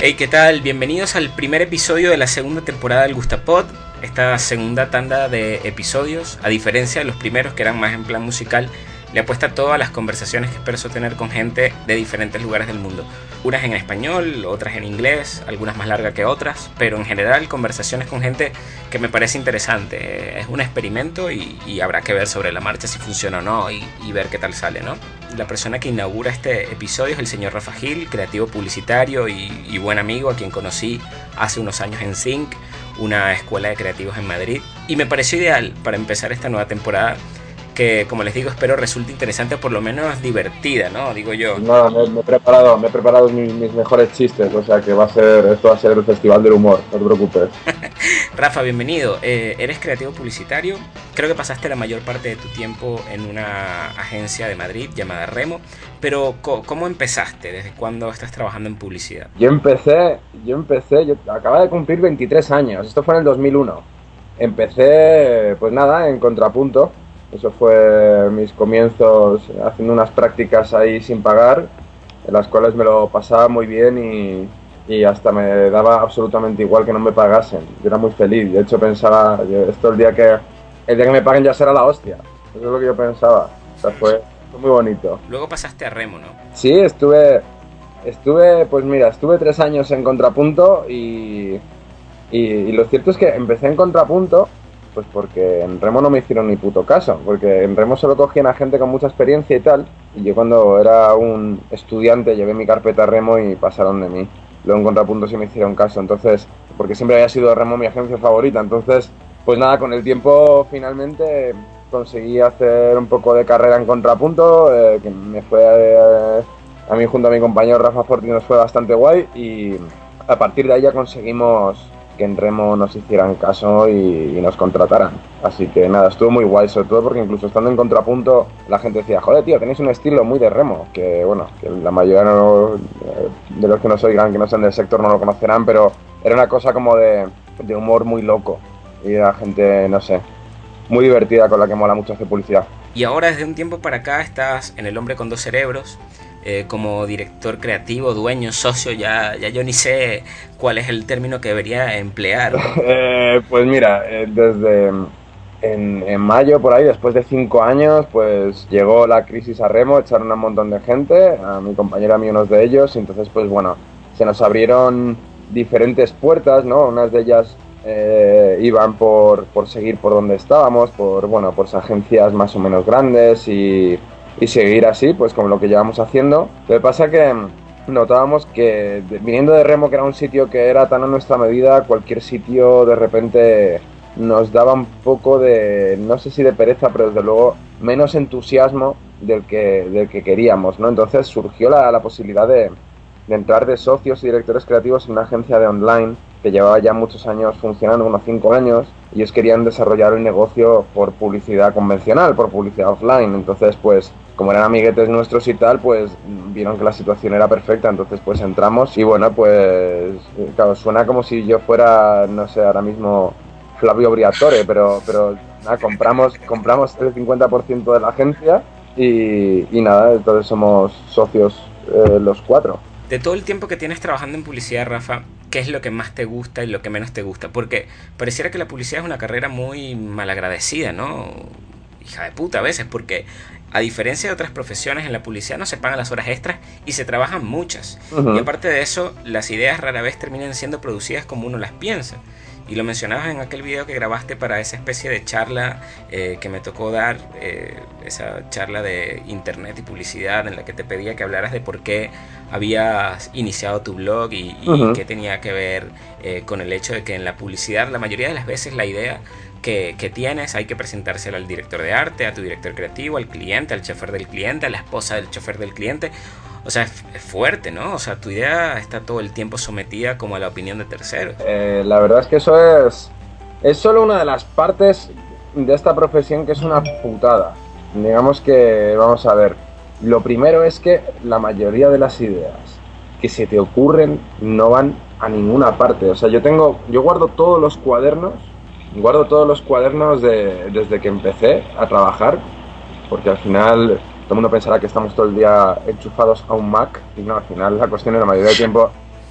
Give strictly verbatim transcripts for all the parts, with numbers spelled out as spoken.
Hey, ¿qué tal? Bienvenidos al primer episodio de la segunda temporada del Gustapod. Esta segunda tanda de episodios, a diferencia de los primeros que eran más en plan musical, le apuesta todo a las conversaciones que espero sostener con gente de diferentes lugares del mundo. Unas en español, otras en inglés, algunas más largas que otras, pero en general conversaciones con gente que me parece interesante. Es un experimento y, y habrá que ver sobre la marcha si funciona o no y, y ver qué tal sale, ¿no? La persona que inaugura este episodio es el señor Rafa Gil, creativo publicitario y, y buen amigo, a quien conocí hace unos años en Zinc, una escuela de creativos en Madrid, y me pareció ideal para empezar esta nueva temporada que, como les digo, espero resulte interesante, por lo menos divertida, ¿no? Digo yo. Nada, me, me he preparado, me he preparado mis, mis mejores chistes, o sea que va a ser, esto va a ser el festival del humor, no te preocupes. Rafa, bienvenido. Eh, eres creativo publicitario. Creo que pasaste la mayor parte de tu tiempo en una agencia de Madrid llamada Remo, pero ¿cómo empezaste? ¿Desde cuándo estás trabajando en publicidad? Yo empecé, yo empecé, yo acababa de cumplir veintitrés años, esto fue en el dos mil uno. Empecé, pues nada, en Contrapunto. Eso fue mis comienzos haciendo unas prácticas ahí sin pagar, en las cuales me lo pasaba muy bien y, y hasta me daba absolutamente igual que no me pagasen. Yo era muy feliz, de hecho pensaba, yo, esto el día que el día que me paguen ya será la hostia. Eso es lo que yo pensaba. O sea, fue, fue muy bonito. Luego pasaste a Remo, ¿no? Sí, estuve, estuve, pues mira, estuve tres años en Contrapunto y, y, y lo cierto es que empecé en Contrapunto pues porque en Remo no me hicieron ni puto caso, porque en Remo solo cogían a gente con mucha experiencia y tal, y yo cuando era un estudiante llevé mi carpeta a Remo y pasaron de mí. Luego en Contrapunto sí me hicieron caso, entonces, porque siempre había sido Remo mi agencia favorita, entonces, pues nada, con el tiempo finalmente conseguí hacer un poco de carrera en Contrapunto, eh, que me fue eh, a mí junto a mi compañero Rafa Forti nos fue bastante guay, y a partir de ahí ya conseguimos que en Remo nos hicieran caso y, y nos contrataran. Así que nada, estuvo muy guay, sobre todo porque incluso estando en Contrapunto la gente decía, joder tío, tenéis un estilo muy de Remo, que bueno, que la mayoría no, de los que nos oigan, que no sean del sector no lo conocerán, pero era una cosa como de, de humor muy loco y era gente, no sé, muy divertida con la que mola mucho hacer publicidad. Y ahora desde un tiempo para acá estás en El Hombre con Dos Cerebros, eh, como director creativo, dueño, socio, ya, ya yo ni sé cuál es el término que debería emplear. eh, pues mira, eh, desde en, en mayo por ahí, después de cinco años, pues llegó la crisis a Remo, echaron a un montón de gente, a mi compañero, a mí unos de ellos, y entonces pues bueno, se nos abrieron diferentes puertas, ¿no? Unas de ellas eh, iban por, por seguir por donde estábamos, por, bueno, por agencias más o menos grandes y... y seguir así, pues como lo que llevamos haciendo. Lo que pasa que notábamos que viniendo de Remo, que era un sitio que era tan a nuestra medida, cualquier sitio de repente nos daba un poco de, no sé si de pereza, pero desde luego menos entusiasmo del que, del que queríamos, ¿no? Entonces surgió la, la posibilidad de, de entrar de socios y directores creativos en una agencia de online que llevaba ya muchos años funcionando, unos cinco años, y ellos querían desarrollar el negocio por publicidad convencional, por publicidad offline. Entonces, pues, como eran amiguetes nuestros y tal, pues vieron que la situación era perfecta, entonces pues entramos y bueno, pues, claro, suena como si yo fuera, no sé, ahora mismo Flavio Briatore, pero, pero nada, compramos, compramos el cincuenta por ciento de la agencia y, y nada, entonces somos socios eh, los cuatro. De todo el tiempo que tienes trabajando en publicidad, Rafa, ¿qué es lo que más te gusta y lo que menos te gusta? Porque pareciera que la publicidad es una carrera muy malagradecida, ¿no? Hija de puta a veces, porque a diferencia de otras profesiones, en la publicidad no se pagan las horas extras y se trabajan muchas. Uh-huh. Y aparte de eso, las ideas rara vez terminan siendo producidas como uno las piensa. Y lo mencionabas en aquel video que grabaste para esa especie de charla eh, que me tocó dar, eh, esa charla de internet y publicidad en la que te pedía que hablaras de por qué habías iniciado tu blog y, y uh-huh. qué tenía que ver eh, con el hecho de que en la publicidad la mayoría de las veces la idea que, que tienes hay que presentársela al director de arte, a tu director creativo, al cliente, al chofer del cliente, a la esposa del chofer del cliente. O sea, es fuerte, ¿no? O sea, tu idea está todo el tiempo sometida como a la opinión de terceros. Eh, la verdad es que eso es, es solo una de las partes de esta profesión que es una putada. Digamos que, vamos a ver, lo primero es que la mayoría de las ideas que se te ocurren no van a ninguna parte. O sea, yo tengo, yo guardo todos los cuadernos, guardo todos los cuadernos de, desde que empecé a trabajar, porque al final... todo el mundo pensará que estamos todo el día enchufados a un Mac y no, al final la cuestión es la mayoría del tiempo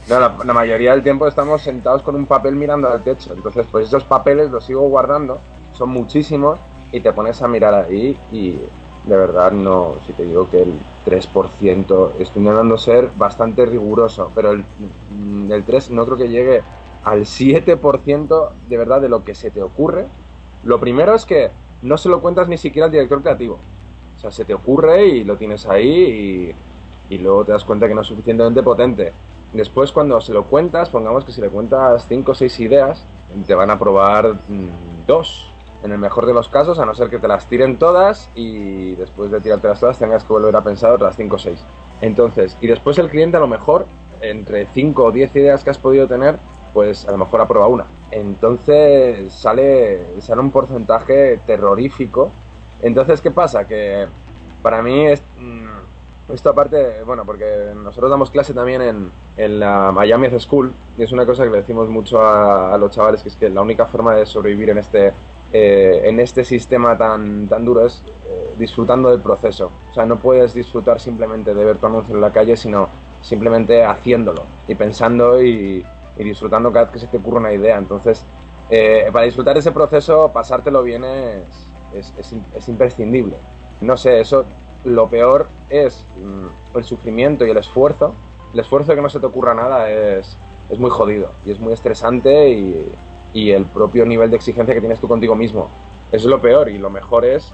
No, la, la mayoría del tiempo estamos sentados con un papel mirando al techo. Entonces, pues esos papeles los sigo guardando, son muchísimos, y te pones a mirar ahí y de verdad no, si te digo que el tres por ciento, estoy intentando ser bastante riguroso, pero el, el tres no creo que llegue al siete por ciento de verdad de lo que se te ocurre. Lo primero es que no se lo cuentas ni siquiera al director creativo. O sea, se te ocurre y lo tienes ahí y, y luego te das cuenta que no es suficientemente potente. Después, cuando se lo cuentas, pongamos que si le cuentas cinco o seis ideas, te van a probar mmm, dos, en el mejor de los casos, a no ser que te las tiren todas y después de tirártelas todas tengas que volver a pensar otras cinco o seis. Entonces, y después el cliente a lo mejor, entre cinco o diez ideas que has podido tener, pues a lo mejor aprueba una. Entonces sale, sale un porcentaje terrorífico. Entonces, ¿qué pasa? Que para mí es... Esto aparte, bueno, porque nosotros damos clase también en, en la Miami School y es una cosa que le decimos mucho a, a los chavales, que es que la única forma de sobrevivir en este, eh, en este sistema tan, tan duro es eh, disfrutando del proceso. O sea, no puedes disfrutar simplemente de ver tu anuncio en la calle, sino simplemente haciéndolo y pensando y, y disfrutando cada vez que se te ocurre una idea. Entonces, eh, para disfrutar ese proceso, pasártelo bien es, es, es, es imprescindible. No sé, eso... Lo peor es mmm, el sufrimiento y el esfuerzo. El esfuerzo de que no se te ocurra nada es, es muy jodido y es muy estresante y, y el propio nivel de exigencia que tienes tú contigo mismo. Eso es lo peor y lo mejor es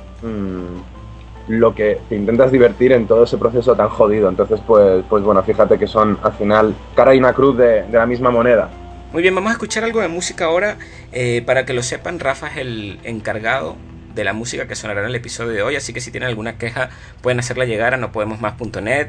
mmm, lo que te intentas divertir en todo ese proceso tan jodido. Entonces, pues, pues bueno, fíjate que son al final cara y una cruz de, de la misma moneda. Muy bien, vamos a escuchar algo de música ahora. Eh, para que lo sepan, Rafa es el encargado de la música que sonará en el episodio de hoy, así que si tienen alguna queja pueden hacerla llegar a no podemos más punto net.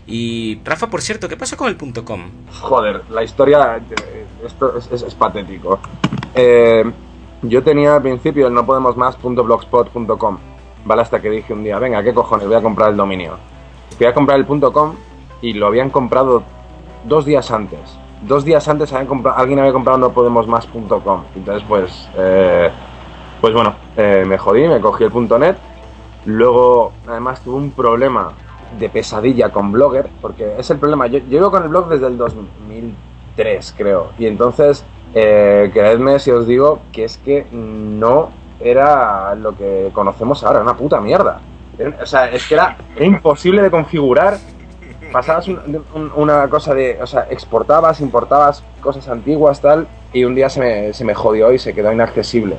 Y Rafa, por cierto, ¿qué pasó con el punto com? Joder, la historia, esto es, es, es patético. Eh, yo tenía al principio el no podemos más punto blogspot punto com, ¿vale? Hasta que dije un día, venga, ¿qué cojones? Voy a comprar el dominio. Fui a comprar el .com y lo habían comprado dos días antes. Dos días antes habían comprado, alguien había comprado no podemos más punto com. Entonces, pues... Eh, Pues bueno, eh, me jodí, me cogí el .net. Luego, además, tuve un problema de pesadilla con Blogger, porque es el problema. Yo, yo llevo con el blog desde el dos mil tres, creo. Y entonces, eh, creedme si os digo que es que no era lo que conocemos ahora, una puta mierda. O sea, es que era, era imposible de configurar. Pasabas un, un, una cosa de... O sea, exportabas, importabas cosas antiguas, tal, y un día se me, se me jodió y se quedó inaccesible.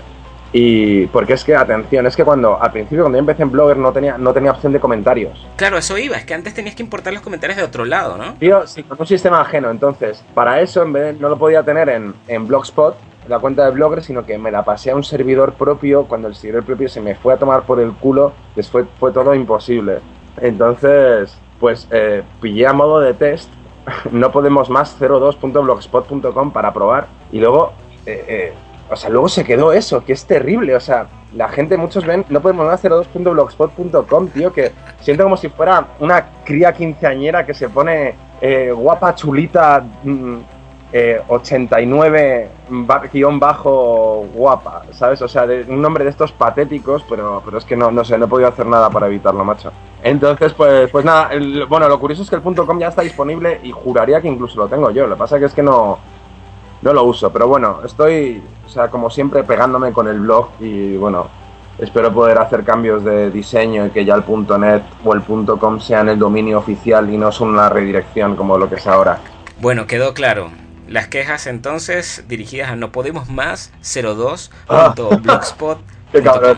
Y porque es que, atención, es que cuando al principio cuando yo empecé en Blogger no tenía, no tenía opción de comentarios. Claro, eso iba, es que antes tenías que importar los comentarios de otro lado, ¿no? Tío, sí, con un sistema ajeno. Entonces, para eso en vez de, no lo podía tener en, en Blogspot, en la cuenta de Blogger, sino que me la pasé a un servidor propio. Cuando el servidor propio se me fue a tomar por el culo, después fue todo imposible. Entonces, pues eh, pillé a modo de test no podemos más cero dos punto blogspot punto com para probar y luego... Eh, eh, O sea, luego se quedó eso, que es terrible. O sea, la gente, muchos ven, no podemos más cero dos punto blogspot punto com, tío, que siento como si fuera una cría quinceañera que se pone eh, guapa, chulita, mm, eh, ochenta y nueve guión bajo guapa, ¿sabes? O sea, de, un nombre de estos patéticos, pero, pero es que no, no sé, no he podido hacer nada para evitarlo, macho. Entonces, pues, pues nada, el, bueno, lo curioso es que el .com ya está disponible y juraría que incluso lo tengo yo. Lo que pasa que es que no... No lo uso, pero bueno, estoy, o sea, como siempre pegándome con el blog y bueno, espero poder hacer cambios de diseño y que ya el .net o el .com sean el dominio oficial y no son una redirección como lo que es ahora. Bueno, quedó claro. Las quejas entonces dirigidas a no podemos más cero dos punto blogspot punto com.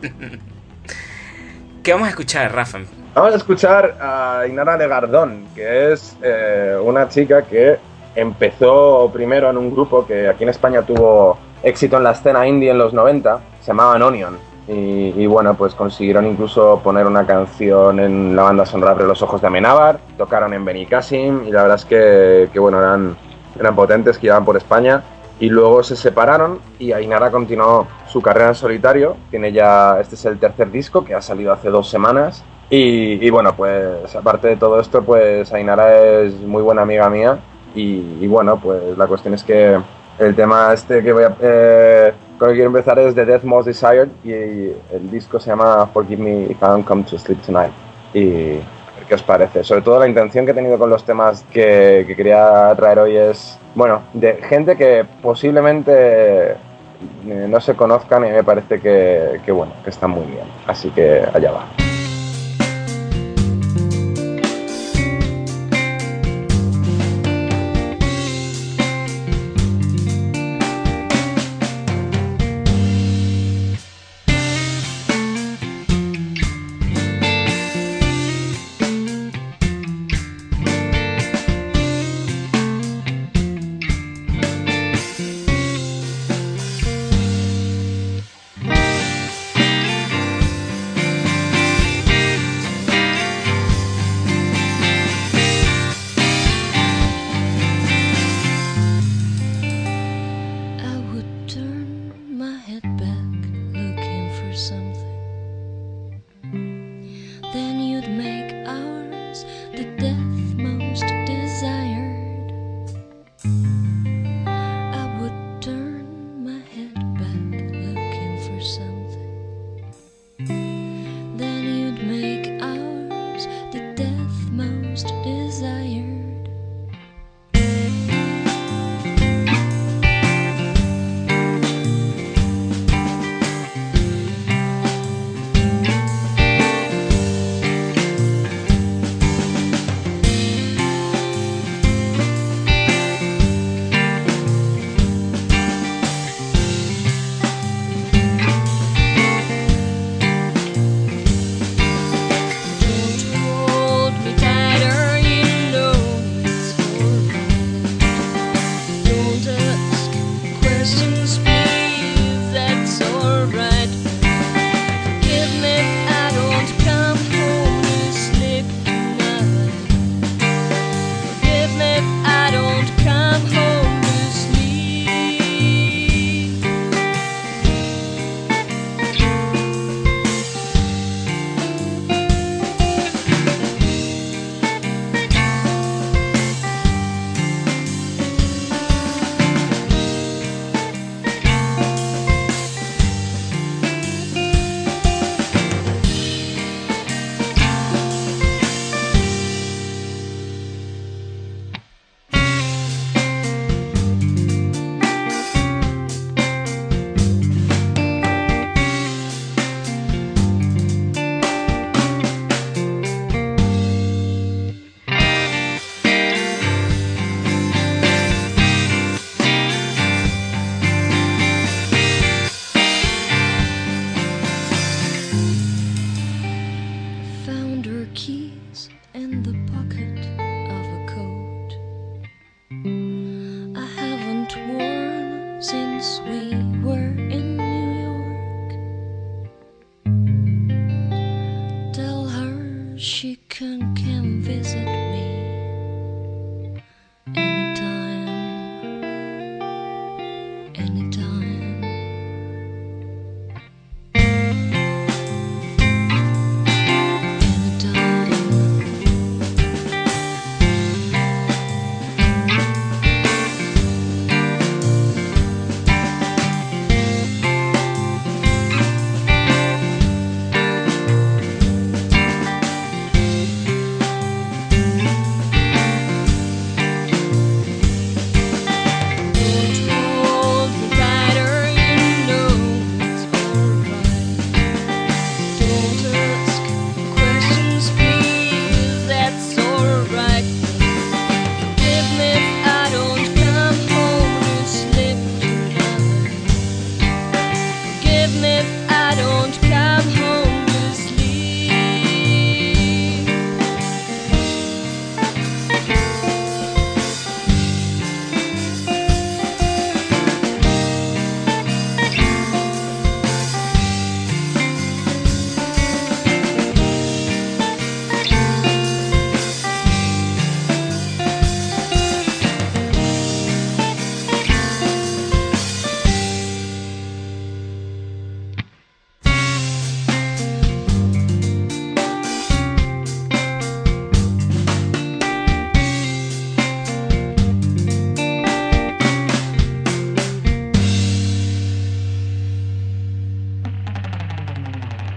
¿Qué vamos a escuchar, Rafa? Vamos a escuchar a Ainara Legardón, que es eh, una chica que empezó primero en un grupo que aquí en España tuvo éxito en la escena indie en los noventa, se llamaban Onion. Y, y bueno, pues consiguieron incluso poner una canción en la banda sonora de Los Ojos de Amenábar, tocaron en Benicàssim y la verdad es que, que bueno, eran, eran potentes, que iban por España. Y luego se separaron y Ainara continuó su carrera en solitario. Tiene ya, este es el tercer disco que ha salido hace dos semanas. Y, y bueno, pues aparte de todo esto, pues Ainara es muy buena amiga mía. Y, y bueno, pues la cuestión es que el tema este que voy a, eh, con el que quiero empezar es The Death Most Desired y el disco se llama Forgive Me If I Don't Come to Sleep Tonight. Y ver qué os parece. Sobre todo la intención que he tenido con los temas que, que quería traer hoy es, bueno, de gente que posiblemente eh, no se conozcan, y me parece que, que, bueno, que están muy bien. Así que allá va.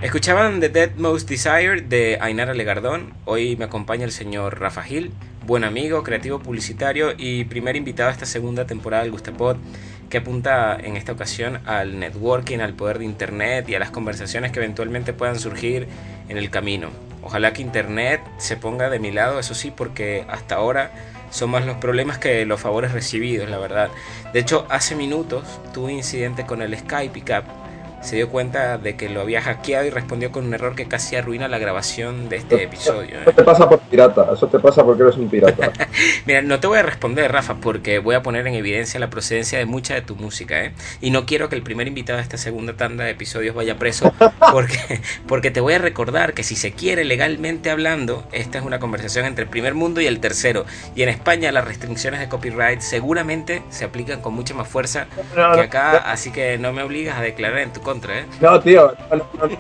Escuchaban The Dead Most Desire de Ainara Legardón. Hoy me acompaña el señor Rafa Gil, buen amigo, creativo publicitario y primer invitado a esta segunda temporada del Gustapod, que apunta en esta ocasión al networking, al poder de internet y a las conversaciones que eventualmente puedan surgir en el camino. Ojalá que internet se ponga de mi lado, eso sí, porque hasta ahora son más los problemas que los favores recibidos, la verdad. De hecho, hace minutos tuve un incidente con el Skype y Cap se dio cuenta de que lo había hackeado y respondió con un error que casi arruina la grabación de este episodio. ¿eh? Eso te pasa por pirata, eso te pasa porque eres un pirata. Mira, no te voy a responder, Rafa, porque voy a poner en evidencia la procedencia de mucha de tu música, ¿eh? Y no quiero que el primer invitado de esta segunda tanda de episodios vaya preso, porque, porque te voy a recordar que si se quiere legalmente hablando, esta es una conversación entre el primer mundo y el tercero. Y en España las restricciones de copyright seguramente se aplican con mucha más fuerza no, no, que acá, no. Así que no me obligas a declarar en tu contra. ¿Eh? No, tío, no, no, no, no,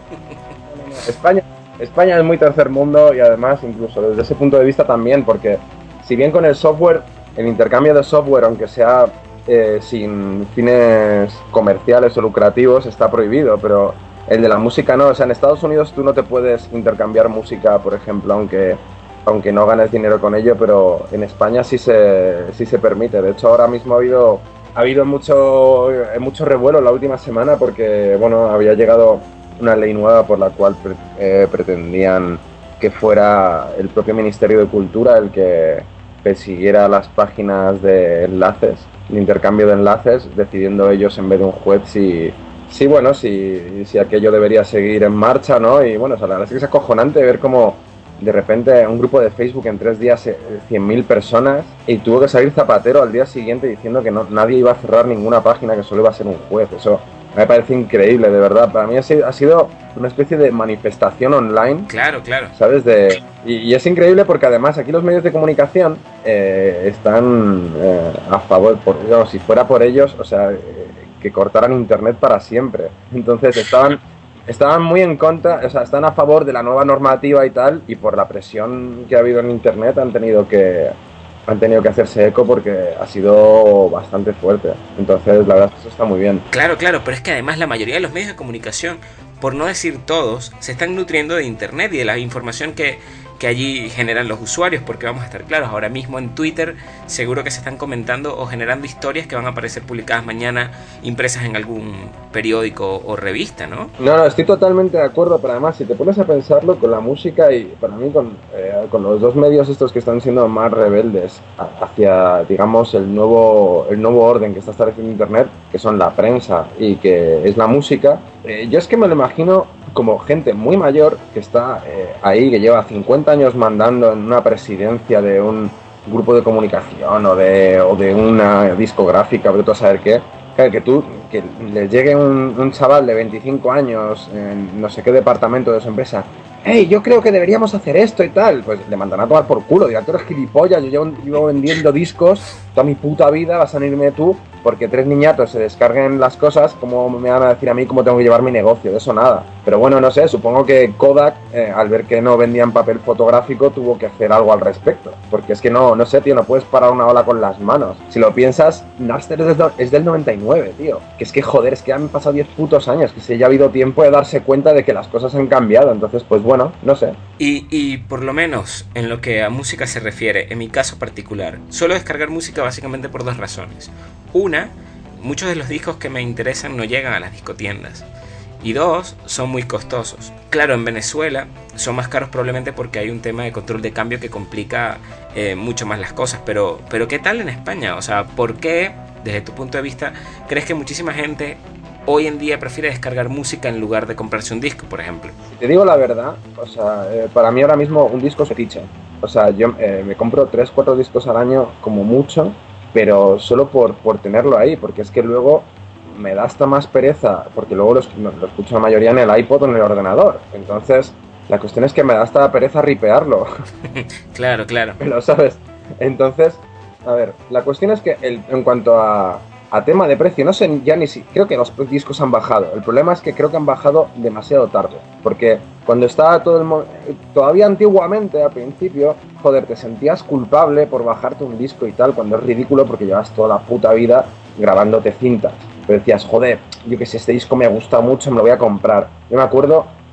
España, España es muy tercer mundo y además incluso desde ese punto de vista también, porque si bien con el software, el intercambio de software, aunque sea eh, sin fines comerciales o lucrativos, está prohibido, pero el de la música no. O sea, en Estados Unidos tú no te puedes intercambiar música, por ejemplo, aunque aunque no ganes dinero con ello, pero en España sí se, sí se permite. De hecho, ahora mismo ha habido... Ha habido mucho, mucho revuelo la última semana porque, bueno, había llegado una ley nueva por la cual pre eh, pretendían que fuera el propio Ministerio de Cultura el que persiguiera las páginas de enlaces, de intercambio de enlaces, decidiendo ellos en vez de un juez si, si bueno, si, si aquello debería seguir en marcha, ¿no? Y bueno, o sea, la verdad es que es acojonante ver cómo de repente un grupo de Facebook en tres días cien mil personas y tuvo que salir Zapatero al día siguiente diciendo que no, nadie iba a cerrar ninguna página, que solo iba a ser un juez. Eso me parece increíble, de verdad. Para mí ha sido una especie de manifestación online. Claro, claro. ¿Sabes? De, y, y es increíble porque además aquí los medios de comunicación eh, están eh, a favor, por, digamos, si fuera por ellos, o sea, eh, que cortaran internet para siempre. Entonces estaban... Estaban muy en contra, o sea, están a favor de la nueva normativa y tal, y por la presión que ha habido en internet han tenido que han tenido que hacerse eco porque ha sido bastante fuerte. Entonces, la verdad es que eso está muy bien. Claro, claro, pero es que además la mayoría de los medios de comunicación, por no decir todos, se están nutriendo de internet y de la información que, que allí generan los usuarios, porque vamos a estar claros, ahora mismo en Twitter seguro que se están comentando o generando historias que van a aparecer publicadas mañana, impresas en algún periódico o revista, ¿no? No, no, estoy totalmente de acuerdo, pero además si te pones a pensarlo con la música y para mí con, eh, con los dos medios estos que están siendo más rebeldes hacia, digamos, el nuevo, el nuevo orden que está estableciendo internet, que son la prensa y que es la música, eh, yo es que me lo imagino como gente muy mayor que está eh, ahí, que lleva cincuenta años mandando en una presidencia de un grupo de comunicación o de, o de una discográfica, o de todo saber qué. Claro, que tú, que le llegue un, un chaval de veinticinco años en no sé qué departamento de su empresa, hey, yo creo que deberíamos hacer esto y tal, pues le mandarán a tomar por culo, dirán, tú eres gilipollas, yo llevo, llevo vendiendo discos toda mi puta vida, vas a venirme tú, porque tres niñatos se descarguen las cosas, ¿cómo me van a decir a mí cómo tengo que llevar mi negocio? De eso nada. Pero bueno, no sé, supongo que Kodak, eh, al ver que no vendían papel fotográfico, tuvo que hacer algo al respecto. Porque es que no, no sé, tío, no puedes parar una ola con las manos. Si lo piensas, Napster es del, es del noventa y nueve, tío. Que es que, joder, es que han pasado diez putos años, que se haya habido tiempo de darse cuenta de que las cosas han cambiado. Entonces, pues bueno, no sé. Y, y por lo menos, en lo que a música se refiere, en mi caso particular, suelo descargar música básicamente por dos razones. Una, muchos de los discos que me interesan no llegan a las discotiendas. Y dos, son muy costosos. Claro, en Venezuela son más caros probablemente porque hay un tema de control de cambio que complica eh, mucho más las cosas. Pero, pero ¿qué tal en España? O sea, ¿por qué, desde tu punto de vista, crees que muchísima gente hoy en día prefiere descargar música en lugar de comprarse un disco, por ejemplo? Si te digo la verdad, o sea, eh, para mí ahora mismo un disco es fetiche. O sea, yo eh, me compro tres, cuatro discos al año como mucho, pero solo por, por tenerlo ahí, porque es que luego me da hasta más pereza, porque luego lo, lo escucho la mayoría en el iPod o en el ordenador. Entonces, la cuestión es que me da hasta pereza ripearlo. Claro, claro. Pero, ¿sabes? Entonces, a ver, la cuestión es que el, en cuanto a, a tema de precio, no sé ya ni si... Creo que los discos han bajado. El problema es que creo que han bajado demasiado tarde. Porque cuando estaba todo el... Todavía antiguamente, al principio, joder, te sentías culpable por bajarte un disco y tal, cuando es ridículo porque llevas toda la puta vida grabándote cintas. Pero decías, joder, yo que sé, este disco me ha gustado mucho, me lo voy a comprar. Yo me acuerdo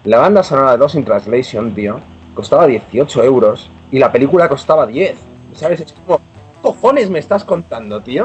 La banda sonora de Lost in Translation, tío, costaba dieciocho euros y la película costaba diez. ¿Sabes? Es como, ¿qué cojones me estás contando, tío?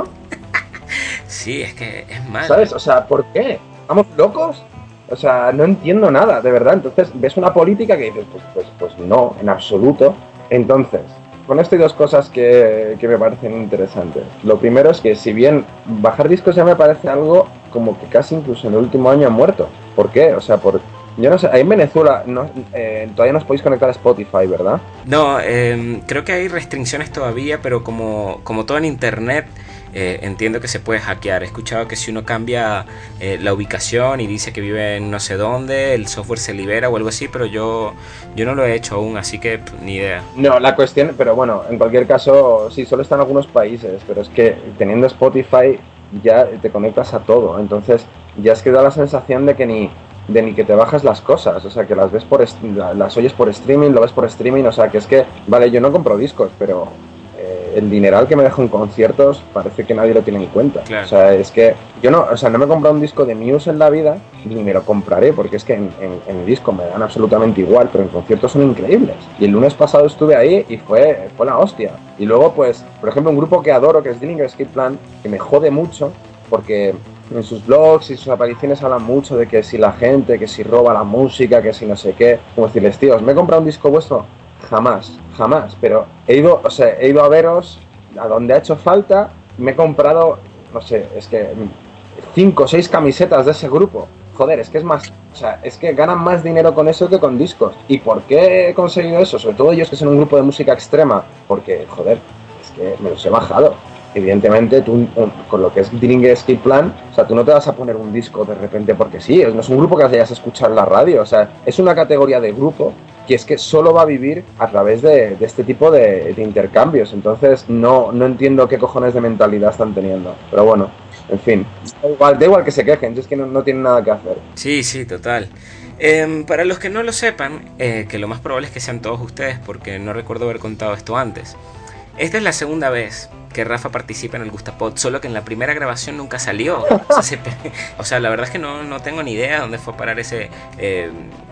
Sí, es que es malo. ¿Sabes? O sea, ¿por qué? ¿Estamos locos? O sea, no entiendo nada, de verdad. Entonces, ves una política que dices, pues, pues, pues no, en absoluto. Entonces, con esto hay dos cosas que, que me parecen interesantes. Lo primero es que si bien bajar discos ya me parece algo como que casi incluso en el último año ha muerto. ¿Por qué? O sea, por... Yo no sé, ahí en Venezuela no, eh, todavía no os podéis conectar a Spotify, ¿verdad? No, eh, creo que hay restricciones todavía, pero como, como todo en internet, eh, entiendo que se puede hackear. He escuchado que si uno cambia eh, la ubicación y dice que vive en no sé dónde, el software se libera o algo así, pero yo, yo no lo he hecho aún, así que pff, ni idea. No, la cuestión, pero bueno, en cualquier caso, sí, solo están algunos países, pero es que teniendo Spotify ya te conectas a todo, entonces ya es que da la sensación de que ni de ni que te bajas las cosas, o sea, que las ves por las oyes por streaming, lo ves por streaming, o sea, que es que, vale, yo no compro discos, pero eh, el dineral que me dejo en conciertos parece que nadie lo tiene en cuenta. Claro. O sea, es que yo no, o sea, no me he comprado un disco de Muse en la vida, ni me lo compraré, porque es que en, en, en disco me dan absolutamente igual, pero en conciertos son increíbles. Y el lunes pasado estuve ahí y fue, fue la hostia. Y luego, pues, por ejemplo, un grupo que adoro, que es Dillinger Escape Plan, que me jode mucho, porque en sus blogs y sus apariciones hablan mucho de que si la gente, que si roba la música, que si no sé qué. Como decirles, tíos, ¿me he comprado un disco vuestro? Jamás, jamás. Pero he ido, o sea, he ido a veros a donde ha hecho falta. Me he comprado, no sé, es que cinco o seis camisetas de ese grupo. Joder, es que es más, o sea, es que ganan más dinero con eso que con discos. ¿Y por qué he conseguido eso? Sobre todo ellos que son un grupo de música extrema. Porque, joder, es que me los he bajado. Evidentemente, tú con lo que es Dillinger Escape Plan, o sea, tú no te vas a poner un disco de repente porque sí, no es un grupo que vayas a escuchar en la radio, o sea, es una categoría de grupo que es que solo va a vivir a través de, de este tipo de, de intercambios, entonces no, no entiendo qué cojones de mentalidad están teniendo, pero bueno, en fin, da igual, da igual que se quejen, es que no, no tienen nada que hacer. Sí, sí, total. Eh, para los que no lo sepan, eh, que lo más probable es que sean todos ustedes, porque no recuerdo haber contado esto antes. Esta es la segunda vez que Rafa participa en el Gustapod, solo que en la primera grabación nunca salió. O sea, se, o sea la verdad es que no, no tengo ni idea dónde fue a parar ese, eh,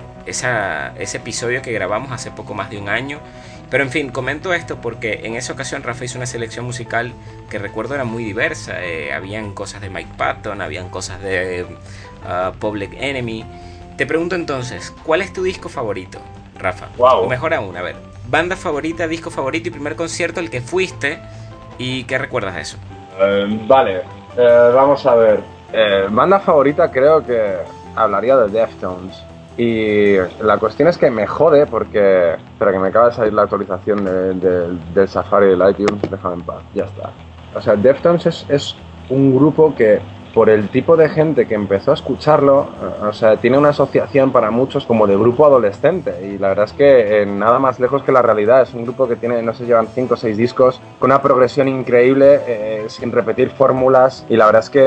esa, ese episodio que grabamos hace poco más de un año. Pero en fin, comento esto porque en esa ocasión Rafa hizo una selección musical que recuerdo era muy diversa. Eh, habían cosas de Mike Patton, habían cosas de uh, Public Enemy. Te pregunto entonces, ¿cuál es tu disco favorito, Rafa? Wow. O mejor aún, a ver, banda favorita, disco favorito y primer concierto al que fuiste, ¿y qué recuerdas de eso? Eh, vale, eh, vamos a ver. Eh, banda favorita creo que hablaría de Deftones. Y la cuestión es que me jode porque... Espera, que me acaba de salir la actualización de, de, del Safari del iTunes. Déjame en paz, ya está. O sea, Deftones es, es un grupo que, por el tipo de gente que empezó a escucharlo, o sea, tiene una asociación para muchos como de grupo adolescente, y la verdad es que eh, nada más lejos que la realidad. Es un grupo que tiene, no sé, llevan cinco o seis discos con una progresión increíble, eh, sin repetir fórmulas, y la verdad es que,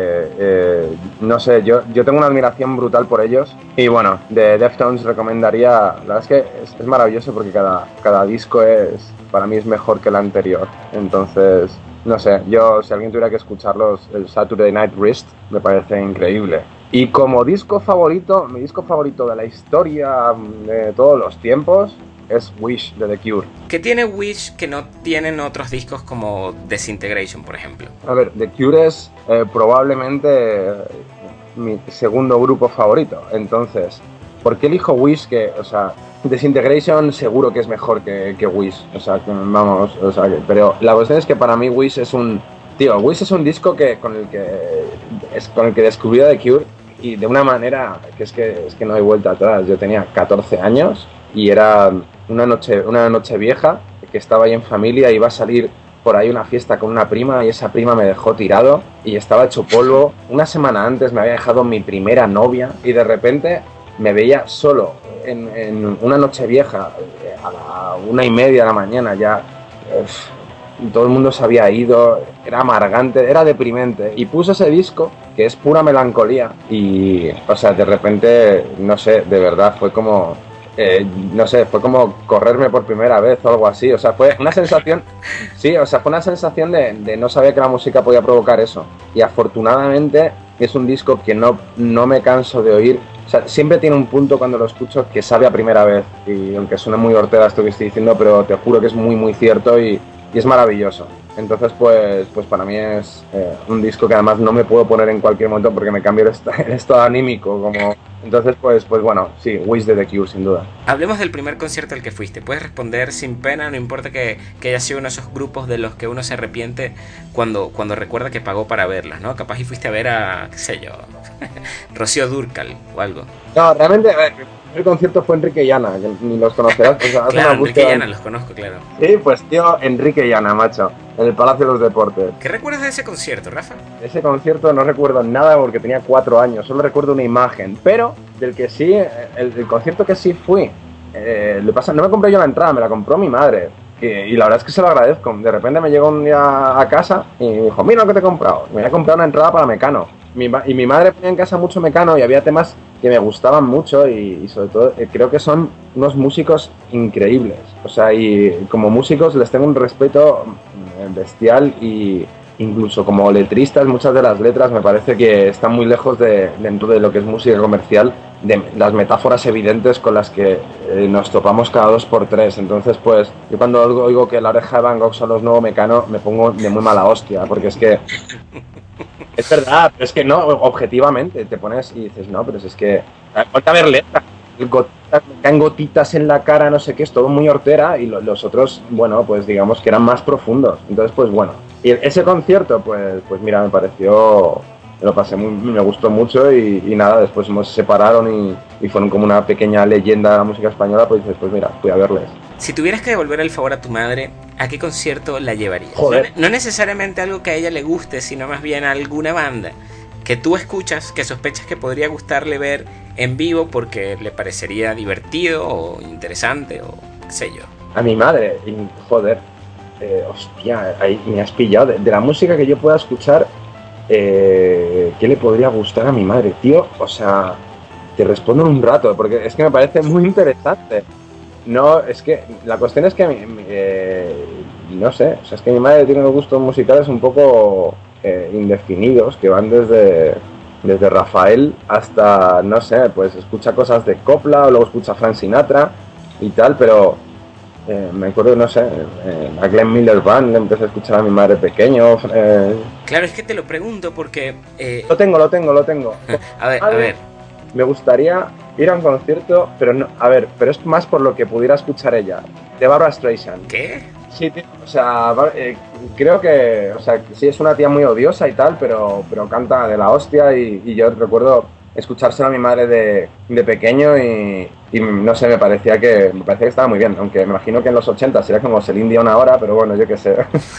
eh, no sé, yo, yo tengo una admiración brutal por ellos, y bueno, de Deftones recomendaría, la verdad es que es, es maravilloso porque cada, cada disco es, para mí es mejor que el anterior, entonces... No sé, yo si alguien tuviera que escucharlos, el Saturday Night Wrist me parece increíble. Y como disco favorito, mi disco favorito de la historia de todos los tiempos es Wish de The Cure. ¿Qué tiene Wish que no tienen otros discos como Disintegration, por ejemplo? A ver, The Cure es eh, probablemente eh, mi segundo grupo favorito. Entonces, ¿por qué elijo Wish? Que, o sea, Disintegration seguro que es mejor que, que Wish, o sea, que, vamos, o sea, que, pero la cuestión es que para mí Wish es un, tío, Wish es un disco que con el que es con el que descubrí a The Cure, y de una manera que es que es que no hay vuelta atrás. Yo tenía catorce años y era una noche una noche vieja que estaba ahí en familia, iba a salir por ahí una fiesta con una prima y esa prima me dejó tirado y estaba hecho polvo. Una semana antes me había dejado mi primera novia y de repente me veía solo en, en una noche vieja a la una y media de la mañana ya. Uf, todo el mundo se había ido, era amargante, era deprimente. Y puse ese disco, que es pura melancolía. Y, o sea, de repente, no sé, de verdad, fue como... Eh, no sé, fue como correrme por primera vez o algo así. O sea, fue una sensación... Sí, o sea, fue una sensación de, de no saber que la música podía provocar eso. Y afortunadamente es un disco que no, no me canso de oír. O O sea, siempre tiene un punto cuando lo escucho que sabe a primera vez. Y aunque suene muy hortera esto que estoy diciendo, pero te juro que es muy, muy cierto y, y es maravilloso. Entonces, pues, pues para mí es eh, un disco que además no me puedo poner en cualquier momento porque me cambia el, est el estado anímico. Como... Entonces, pues, pues bueno, sí, Wish de The Cure, sin duda. Hablemos del primer concierto al que fuiste. Puedes responder sin pena, no importa que, que haya sido uno de esos grupos de los que uno se arrepiente cuando, cuando recuerda que pagó para verlas, ¿no? Capaz y fuiste a ver a, qué sé yo, Rocío Dúrcal o algo. No, realmente, a ver, el concierto fue Enrique y Ana, que ni los conocerás. O sea, claro, Enrique y Ana los conozco, claro. Sí, pues tío, Enrique y Ana, macho, en el Palacio de los Deportes. ¿Qué recuerdas de ese concierto, Rafa? De ese concierto no recuerdo nada porque tenía cuatro años, solo recuerdo una imagen, pero del que sí, el, el concierto que sí fui, eh, le pasa, no me compré yo la entrada, me la compró mi madre. Y, y la verdad es que se lo agradezco. De repente me llegó un día a casa y me dijo, mira lo que te he comprado. Me había comprado una entrada para Mecano. Mi, y mi madre ponía en casa mucho Mecano y había temas que me gustaban mucho y, y sobre todo eh, creo que son unos músicos increíbles. O sea, y como músicos les tengo un respeto bestial y incluso como letristas muchas de las letras me parece que están muy lejos de, dentro de lo que es música comercial, de las metáforas evidentes con las que eh, nos topamos cada dos por tres. Entonces, pues, yo cuando oigo, oigo que La Oreja de Van Gogh son los nuevos Mecano, me pongo de muy mala hostia, porque es que es verdad, pero es que no, objetivamente te pones y dices, no, pero es que falta ver letras, gotitas, me caen gotitas en la cara, no sé qué, es todo muy hortera y lo, los otros, bueno, pues digamos que eran más profundos. Entonces, pues bueno, y ese concierto, pues, pues mira, me pareció, me lo pasé muy, me gustó mucho y, y nada, después se separaron y, y fueron como una pequeña leyenda de la música española, pues dices, pues mira, fui a verles. Si tuvieras que devolver el favor a tu madre, ¿a qué concierto la llevarías? Joder. No, no necesariamente algo que a ella le guste, sino más bien a alguna banda que tú escuchas, que sospechas que podría gustarle ver en vivo porque le parecería divertido o interesante o qué sé yo. A mi madre, y, joder, eh, hostia, ahí me has pillado. De, de la música que yo pueda escuchar, eh, ¿qué le podría gustar a mi madre, tío? O sea, te respondo en un rato, porque es que me parece muy interesante. No, es que la cuestión es que, eh, no sé, o sea, es que mi madre tiene unos gustos musicales un poco eh, indefinidos, que van desde, desde Rafael hasta, no sé, pues escucha cosas de Copla, o luego escucha Frank Sinatra y tal, pero eh, me acuerdo, no sé, eh, a Glenn Miller Band le empecé a escuchar a mi madre pequeño. Eh. Claro, es que te lo pregunto porque... Eh... Lo tengo, lo tengo, lo tengo. a ver, a ver. Me gustaría ir a un concierto, pero no, a ver, pero es más por lo que pudiera escuchar ella, de Barbra Streisand. ¿Qué? Sí, tío, o sea, eh, creo que, o sea, sí es una tía muy odiosa y tal, pero, pero canta de la hostia y, y yo recuerdo escuchárselo a mi madre de, de pequeño y, y no sé, me parecía que me parecía que estaba muy bien, aunque me imagino que en los ochenta sería como Celine Dion ahora, pero bueno, yo qué sé.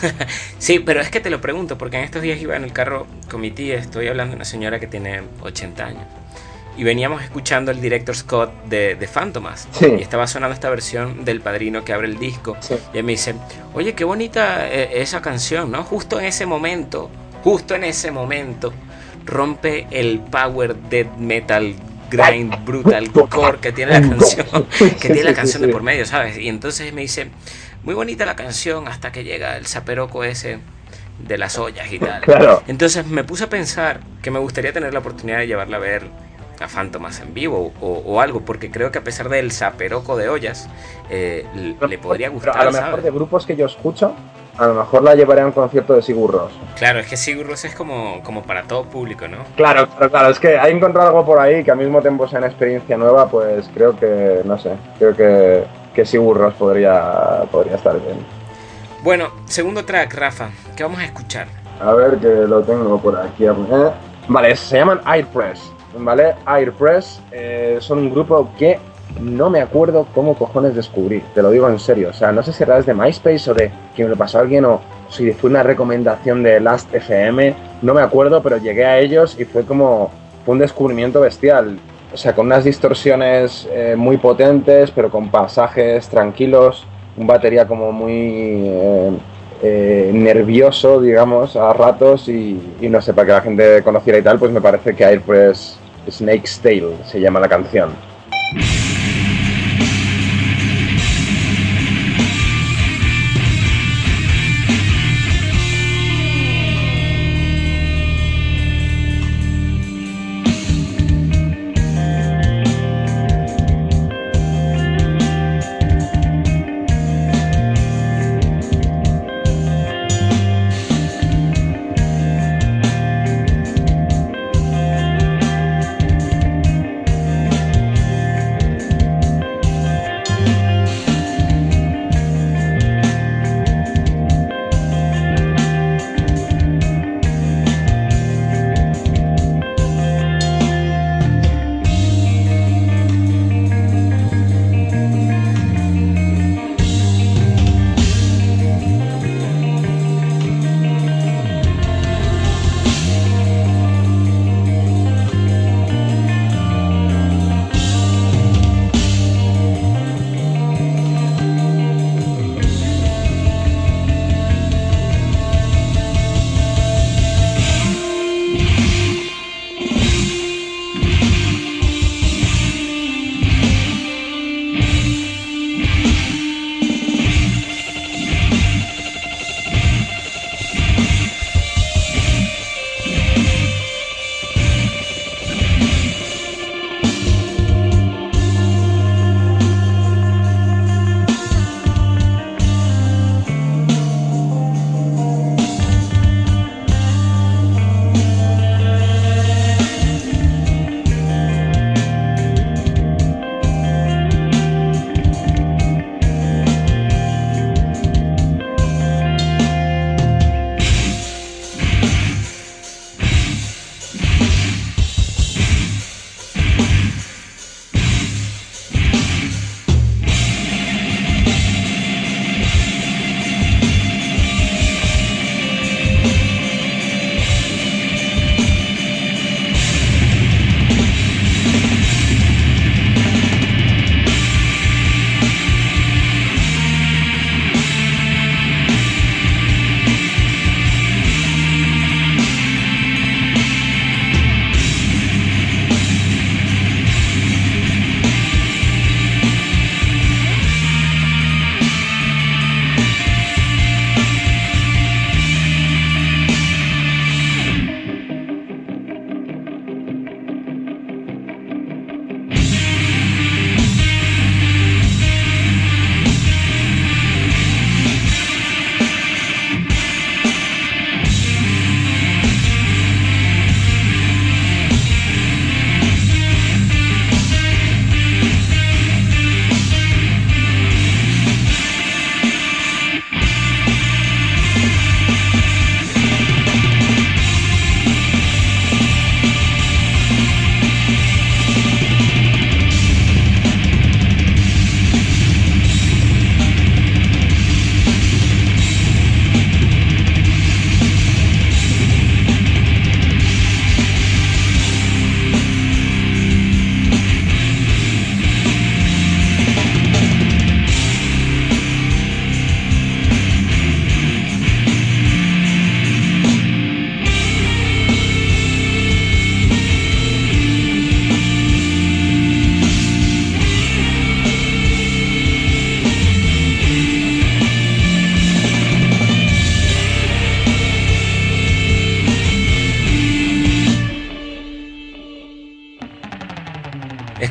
Sí, pero es que te lo pregunto, porque en estos días iba en el carro con mi tía, estoy hablando de una señora que tiene ochenta años. Y veníamos escuchando el director Scott de, de Fantomas. Sí. Y estaba sonando esta versión del Padrino que abre el disco. Sí. Y él me dice, oye, qué bonita eh, esa canción, ¿no? Justo en ese momento, justo en ese momento, rompe el power death metal grind brutal core que tiene la canción, que tiene la canción de por medio, ¿sabes? Y entonces me dice, muy bonita la canción hasta que llega el zaperoco ese de las ollas y tal. Claro. Entonces me puse a pensar que me gustaría tener la oportunidad de llevarla a ver a Fantomas en vivo o, o algo, porque creo que a pesar del zaperoco de ollas eh, le, le podría gustar. Pero a lo mejor, ¿sabes? De grupos que yo escucho, a lo mejor la llevaré a un concierto de Sigur Rós. Claro, es que Sigur Rós es como, como para todo público, ¿no? Claro, claro, claro, es que he encontrado algo por ahí que al mismo tiempo sea una experiencia nueva, pues creo que, no sé, creo que, que Sigur Rós podría, podría estar bien. Bueno, segundo track, Rafa, ¿qué vamos a escuchar? A ver, que lo tengo por aquí. Eh. Vale, se llaman Airpress. ¿Vale? Airpress eh, son un grupo que no me acuerdo cómo cojones descubrí, te lo digo en serio. O sea, no sé si era desde MySpace o de que me lo pasó alguien o si fue una recomendación de Last F M, no me acuerdo, pero llegué a ellos y fue como fue un descubrimiento bestial. O sea, con unas distorsiones eh, muy potentes, pero con pasajes tranquilos, un batería como muy eh, eh, nervioso, digamos, a ratos y, y no sé, para que la gente conociera y tal, pues me parece que Airpress Snake's Tale se llama la canción.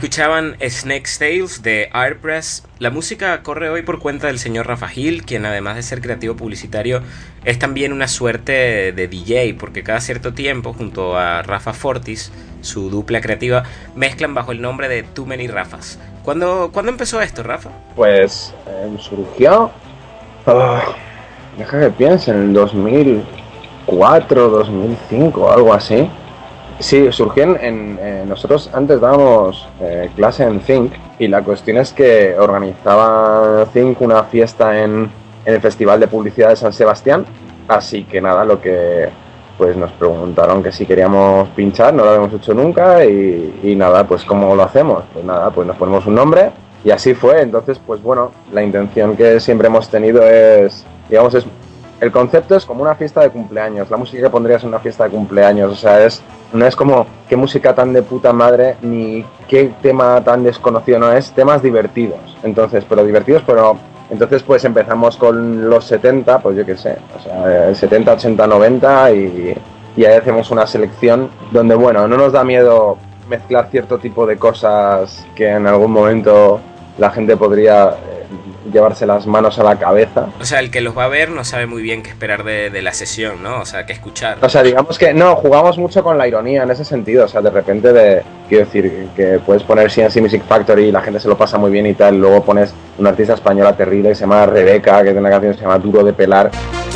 escuchaban Snake's Tales de Airpress. La música corre hoy por cuenta del señor Rafa Gil, quien además de ser creativo publicitario es también una suerte de D J, porque cada cierto tiempo junto a Rafa Fortis, su dupla creativa, mezclan bajo el nombre de Too Many Rafas. ¿Cuándo, ¿cuándo empezó esto, Rafa? Pues eh, surgió, oh, deja que piense, en el dos mil cuatro, dos mil cinco, algo así. Sí, surgió en, en eh, nosotros antes dábamos eh, clase en Think, y la cuestión es que organizaba Think una fiesta en, en el Festival de Publicidad de San Sebastián, así que nada, lo que pues nos preguntaron que si queríamos pinchar, no lo habíamos hecho nunca, y, y nada, pues ¿cómo lo hacemos? Pues nada, pues nos ponemos un nombre y así fue. Entonces pues bueno, la intención que siempre hemos tenido es, digamos, es el concepto es como una fiesta de cumpleaños. La música que pondrías en una fiesta de cumpleaños, o sea, es no es como qué música tan de puta madre ni qué tema tan desconocido, no, es temas divertidos. Entonces, pero divertidos, pero entonces pues empezamos con los setenta, pues yo qué sé, o sea, setenta, ochenta, noventa, y, y ahí hacemos una selección donde, bueno, no nos da miedo mezclar cierto tipo de cosas que en algún momento la gente podría llevarse las manos a la cabeza. O sea, el que los va a ver no sabe muy bien qué esperar de, de la sesión, ¿no? O sea, qué escuchar. O sea, digamos que no, jugamos mucho con la ironía en ese sentido. O sea, de repente, de, quiero decir, que puedes poner C N C Music Factory y la gente se lo pasa muy bien y tal. Luego pones una artista española terrible que se llama Rebeca, que tiene una canción que se llama Duro de Pelar.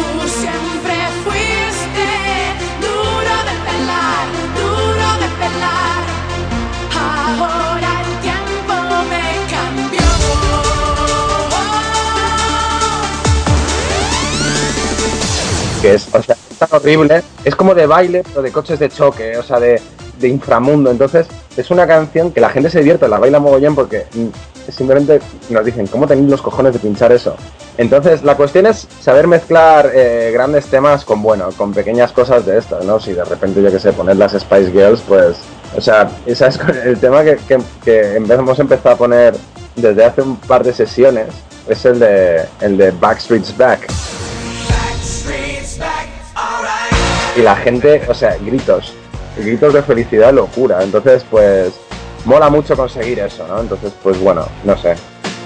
Que es, o sea, es tan horrible, es como de baile, pero de coches de choque, o sea, de, de inframundo. Entonces, es una canción que la gente se divierte, la baila mogollón, porque simplemente nos dicen, ¿cómo tenéis los cojones de pinchar eso? Entonces, la cuestión es saber mezclar eh, grandes temas con, bueno, con pequeñas cosas de estas, ¿no? Si de repente, yo qué sé, poner las Spice Girls, pues, o sea, ese es el tema que, que, que hemos empezado a poner desde hace un par de sesiones, es el de, el de Backstreet's Back. Y la gente, o sea, gritos, gritos de felicidad, locura. Entonces, pues, mola mucho conseguir eso, ¿no? Entonces, pues bueno, no sé.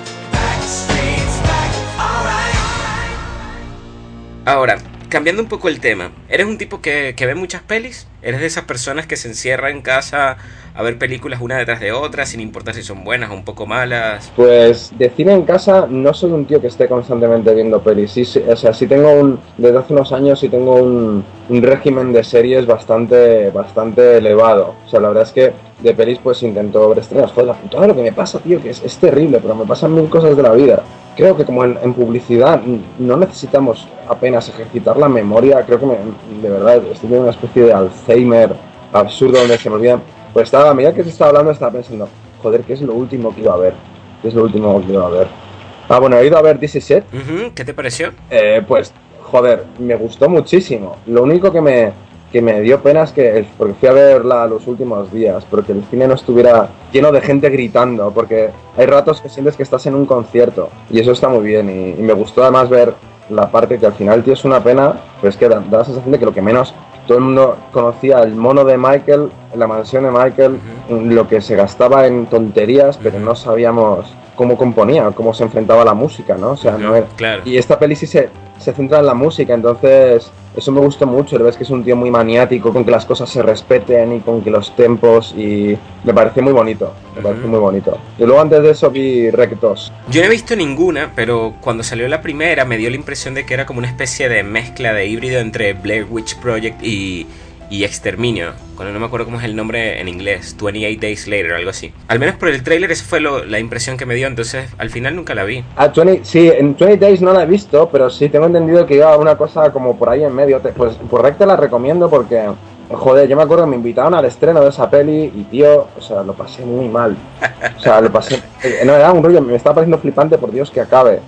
Ahora, cambiando un poco el tema, ¿eres un tipo que, que ve muchas pelis? ¿Eres de esas personas que se encierra en casa a ver películas una detrás de otra, sin importar si son buenas o un poco malas? Pues de cine en casa no soy un tío que esté constantemente viendo pelis. Sí, sí, o sea, sí tengo un, desde hace unos años sí tengo un, un régimen de series bastante, bastante elevado. O sea, la verdad es que de pelis pues intento ver estrenos. Joder, la putada lo que me pasa, tío, que es, es terrible, pero me pasan mil cosas de la vida. Creo que como en, en publicidad no necesitamos apenas ejercitar la memoria. Creo que me, de verdad estoy viendo una especie de Alzheimer absurdo donde se me olvidan. Pues estaba, a medida que se estaba hablando estaba pensando, joder, ¿qué es lo último que iba a ver? ¿Qué es lo último que iba a ver? Ah, bueno, he ido a ver This Is It. Uh-huh. ¿Qué te pareció? Eh, pues, joder, me gustó muchísimo. Lo único que me, que me dio pena es que, porque fui a verla los últimos días, pero que el cine no estuviera lleno de gente gritando, porque hay ratos que sientes que estás en un concierto, y eso está muy bien, y, y me gustó además ver la parte que al final, tío, es una pena, pero es que da, da la sensación de que lo que menos todo el mundo conocía el mono de Michael, la mansión de Michael, uh-huh. Lo que se gastaba en tonterías, pero uh-huh. No sabíamos cómo componía, cómo se enfrentaba a la música, ¿no? O sea, uh-huh. No era... Claro. Y esta peli sí se, se centra en la música, entonces eso me gustó mucho. Ves que es un tío muy maniático, con que las cosas se respeten y con que los tempos, y me pareció muy bonito, me pareció uh-huh. muy bonito. Y luego antes de eso vi Rec dos. Yo no he visto ninguna, pero cuando salió la primera me dio la impresión de que era como una especie de mezcla de híbrido entre Blair Witch Project y, y Exterminio, cuando no me acuerdo cómo es el nombre en inglés, veintiocho Days Later, algo así. Al menos por el tráiler esa fue lo, la impresión que me dio, entonces al final nunca la vi. Ah, veinte, sí, en veinte Days no la he visto, pero sí tengo entendido que iba una cosa como por ahí en medio. Pues por Rec te la recomiendo porque, joder, yo me acuerdo que me invitaron al estreno de esa peli y, tío, o sea, lo pasé muy mal. O sea, lo pasé... No, era un rollo, me estaba pareciendo flipante, por Dios, que acabe.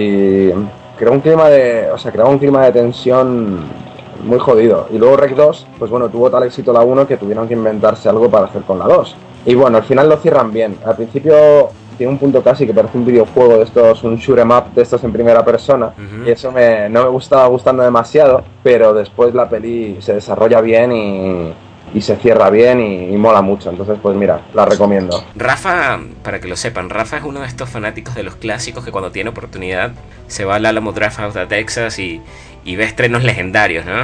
Y creó un clima de... O sea, creó un clima de tensión muy jodido. Y luego Rec dos, pues bueno, tuvo tal éxito la uno que tuvieron que inventarse algo para hacer con la dos. Y bueno, al final lo cierran bien. Al principio tiene un punto casi que parece un videojuego de estos, un shoot 'em up de estos en primera persona. Uh-huh. Y eso me, no me gustaba gustando demasiado, pero después la peli se desarrolla bien y, y se cierra bien y, y mola mucho. Entonces, pues mira, la recomiendo. Rafa, para que lo sepan, Rafa es uno de estos fanáticos de los clásicos que cuando tiene oportunidad se va al Alamo Drafthouse de Texas y, y ve estrenos legendarios, ¿no?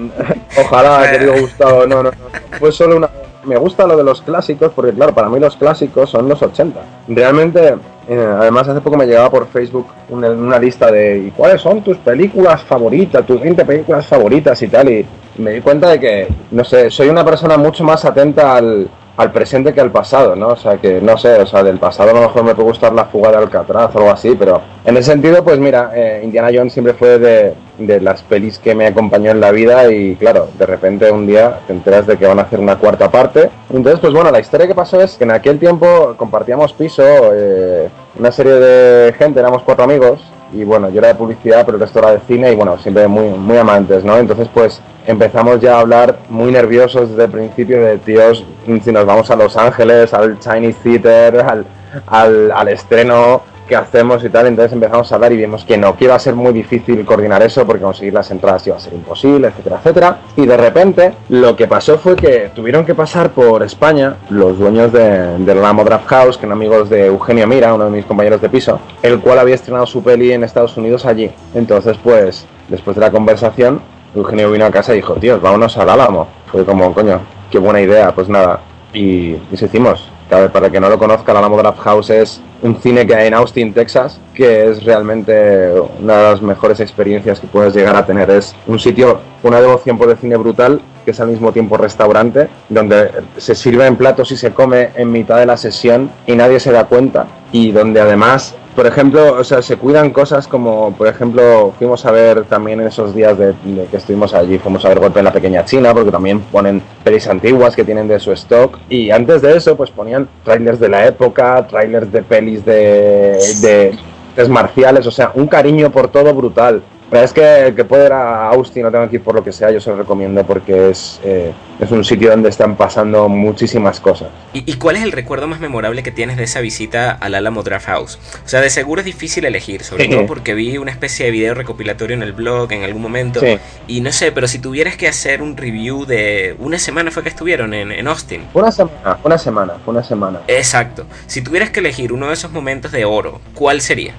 Ojalá, querido Gustavo, no, no, no. Pues solo una... Me gusta lo de los clásicos porque, claro, para mí los clásicos son los ochenta. Realmente, eh, además, hace poco me llegaba por Facebook una, una lista de ¿y cuáles son tus películas favoritas? Tus veinte películas favoritas y tal. Y me di cuenta de que, no sé, soy una persona mucho más atenta al, al presente que al pasado, ¿no? O sea, que, no sé, o sea, del pasado a lo mejor me puede gustar La fuga de Alcatraz o algo así, pero en ese sentido, pues mira, eh, Indiana Jones siempre fue de, de las pelis que me acompañó en la vida y, claro, de repente un día te enteras de que van a hacer una cuarta parte. Entonces, pues bueno, la historia que pasó es que en aquel tiempo compartíamos piso, eh, una serie de gente, éramos cuatro amigos, y bueno, yo era de publicidad, pero el resto era de cine y bueno, siempre muy, muy amantes, ¿no? Entonces, pues empezamos ya a hablar muy nerviosos desde el principio de, tíos, si nos vamos a Los Ángeles, al Chinese Theater, al, al, al estreno que hacemos y tal. Entonces empezamos a hablar y vimos que no, que iba a ser muy difícil coordinar eso porque conseguir las entradas iba a ser imposible, etcétera, etcétera. Y de repente lo que pasó fue que tuvieron que pasar por España los dueños de, del Alamo Drafthouse, que eran amigos de Eugenio Mira, uno de mis compañeros de piso, el cual había estrenado su peli en Estados Unidos allí. Entonces, pues, después de la conversación, Eugenio vino a casa y dijo, tíos, vámonos al Álamo. Fue como, coño, qué buena idea, pues nada. Y, y se hicimos. Para el que no lo conozca, el Alamo Drafthouse es un cine que hay en Austin, Texas, que es realmente una de las mejores experiencias que puedes llegar a tener. Es un sitio, una devoción por el cine brutal, que es al mismo tiempo restaurante, donde se sirve en platos y se come en mitad de la sesión y nadie se da cuenta. Y donde además, por ejemplo, o sea, se cuidan cosas como, por ejemplo, fuimos a ver también en esos días de, de que estuvimos allí, fuimos a ver Golpe en la Pequeña China, porque también ponen pelis antiguas que tienen de su stock. Y antes de eso, pues ponían trailers de la época, trailers de pelis de, de, de marciales, o sea, un cariño por todo brutal. Pero es que el que puede ir a Austin, no tengo que ir por lo que sea, yo se lo recomiendo porque es, eh, es un sitio donde están pasando muchísimas cosas. ¿Y, ¿Y cuál es el recuerdo más memorable que tienes de esa visita al Alamo Drafthouse? O sea, de seguro es difícil elegir, sobre todo porque vi una especie de video recopilatorio en el blog en algún momento. Sí. Y no sé, pero si tuvieras que hacer un review de una semana fue que estuvieron en, en Austin. Una semana, una semana, fue una semana. Exacto. Si tuvieras que elegir uno de esos momentos de oro, ¿cuál sería?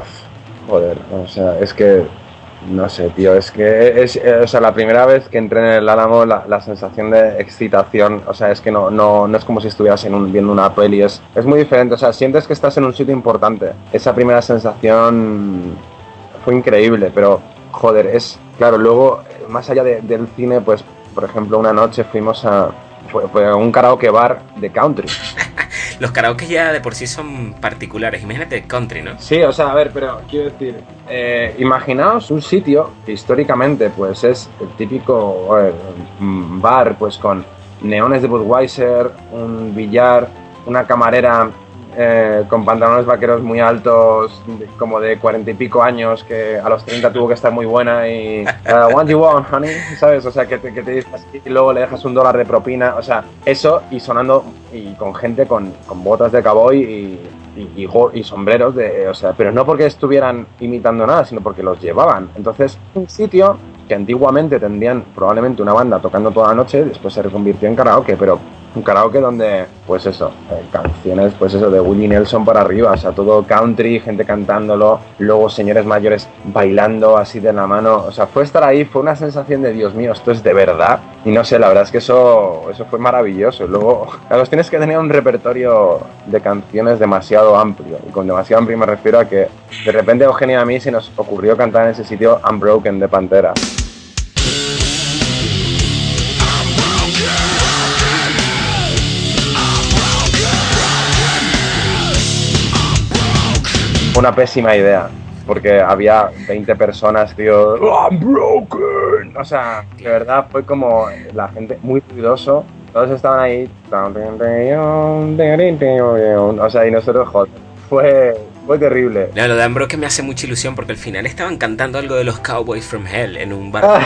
Uf, joder, o sea, es que... No sé, tío, es que es, eh, o sea, la primera vez que entré en el Álamo, la, la sensación de excitación, o sea, es que no, no, no es como si estuvieras en un, viendo una peli, es, es muy diferente, o sea, sientes que estás en un sitio importante. Esa primera sensación fue increíble, pero, joder, es, claro, luego, más allá de, del cine, pues, por ejemplo, una noche fuimos a, fue, fue a un karaoke bar de country. Los karaoke ya de por sí son particulares, imagínate country, ¿no? Sí, o sea, a ver, pero quiero decir, eh, imaginaos un sitio que históricamente pues es el típico eh, bar pues con neones de Budweiser, un billar, una camarera eh, con pantalones vaqueros muy altos, de, como de cuarenta y pico años, que a los treinta tuvo que estar muy buena y uh, what you want, honey, ¿sabes? O sea, que te, que te dices así y luego le dejas un dólar de propina, o sea, eso y sonando y con gente con, con botas de cowboy y, y, y, y sombreros, de, o sea, pero no porque estuvieran imitando nada, sino porque los llevaban. Entonces, un sitio que antiguamente tendrían probablemente una banda tocando toda la noche, después se reconvirtió en karaoke, pero un karaoke donde, pues eso, eh, canciones, pues eso, de Willie Nelson para arriba, o sea, todo country, gente cantándolo, luego señores mayores bailando así de la mano, o sea, fue estar ahí, fue una sensación de, Dios mío, esto es de verdad, y no sé, la verdad es que eso, eso fue maravilloso. Y luego, la cuestión es que tenía un repertorio de canciones demasiado amplio, y con demasiado amplio me refiero a que de repente a Eugenio y a mí se nos ocurrió cantar en ese sitio Unbroken de Pantera. Una pésima idea, porque había veinte personas, tío, oh, I'm broken. O sea, de verdad fue como la gente muy ruidoso, todos estaban ahí, o sea, y nosotros, joder, fue, fue terrible. No, lo de Unbroken me hace mucha ilusión porque al final estaban cantando algo de los Cowboys from Hell en un bar.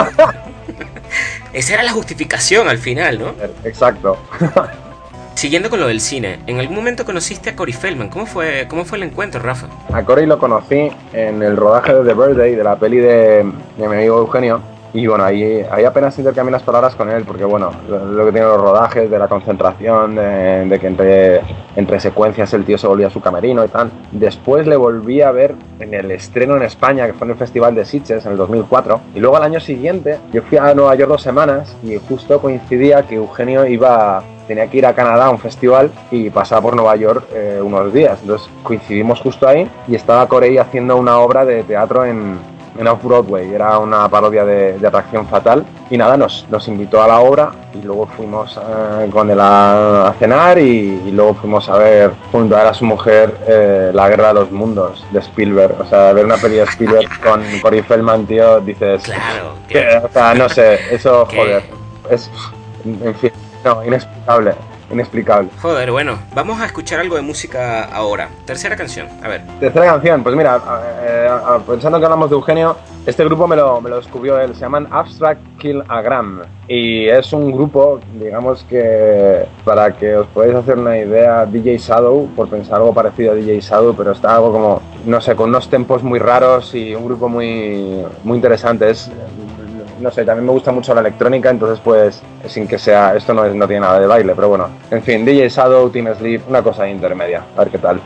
Esa era la justificación al final, ¿no? Exacto. Siguiendo con lo del cine, en algún momento conociste a Corey Feldman. ¿Cómo fue, cómo fue el encuentro, Rafa? A Corey lo conocí en el rodaje de The Birthday, de la peli de, de mi amigo Eugenio. Y bueno, ahí, ahí apenas intercambié las palabras con él, porque bueno, lo, lo que tiene los rodajes, de la concentración, de, de que entre, entre secuencias el tío se volvía a su camerino y tal. Después le volví a ver en el estreno en España, que fue en el Festival de Sitges en el dos mil cuatro. Y luego al año siguiente yo fui a Nueva York dos semanas y justo coincidía que Eugenio iba... tenía que ir a Canadá a un festival y pasaba por Nueva York eh, unos días. Entonces coincidimos justo ahí y estaba Corey haciendo una obra de teatro en, en Off-Broadway. Era una parodia de, de Atracción Fatal. Y nada, nos, nos invitó a la obra y luego fuimos eh, con él a, a cenar y, y luego fuimos a ver junto a él a su mujer eh, La Guerra de los Mundos de Spielberg. O sea, ver una peli de Spielberg con Corey Feldman, tío, dices... Claro. Que, o sea, no sé, eso, joder, es... En fin, no, inexplicable, inexplicable. Joder, bueno, vamos a escuchar algo de música ahora. Tercera canción, a ver. Tercera canción, pues mira, eh, pensando que hablamos de Eugenio, este grupo me lo, me lo descubrió él, se llaman Abstract Kilogram y es un grupo, digamos que, para que os podáis hacer una idea, D J Shadow, por pensar algo parecido a D J Shadow, pero está algo como, no sé, con unos tempos muy raros y un grupo muy, muy interesante. Es, no sé, también me gusta mucho la electrónica, entonces pues sin que sea, esto no, es, no tiene nada de baile, pero bueno, en fin, D J Shadow, Team Sleep, una cosa intermedia, a ver qué tal.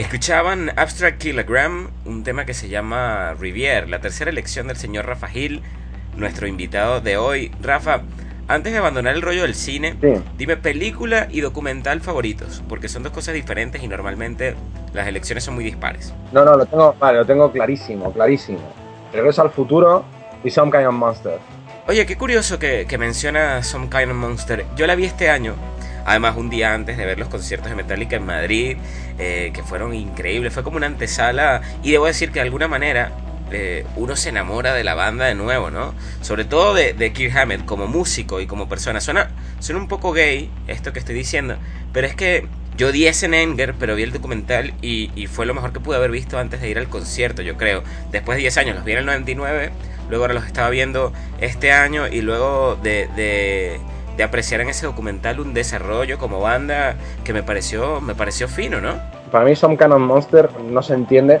Escuchaban Abstract Kilogram, un tema que se llama Rivière, la tercera elección del señor Rafa Gil, nuestro invitado de hoy. Rafa, antes de abandonar el rollo del cine, Sí. dime película y documental favoritos, porque son dos cosas diferentes y normalmente las elecciones son muy dispares. No, no, lo tengo, vale, lo tengo clarísimo, clarísimo. Regreso al futuro y Some Kind of Monster. Oye, qué curioso que, que menciona Some Kind of Monster. Yo la vi este año, además un día antes de ver los conciertos de Metallica en Madrid, eh, que fueron increíbles. Fue como una antesala y debo decir que de alguna manera eh, uno se enamora de la banda de nuevo, ¿no? Sobre todo de, de Kirk Hammett como músico y como persona. Suena, suena un poco gay esto que estoy diciendo, pero es que yo di ese en Anger, pero vi el documental y, y fue lo mejor que pude haber visto antes de ir al concierto, yo creo. Después de diez años, los vi en el noventa y nueve, luego ahora los estaba viendo este año y luego de... de de apreciar en ese documental un desarrollo como banda que me pareció me pareció fino, ¿no? Para mí Some Kind of Monster no se entiende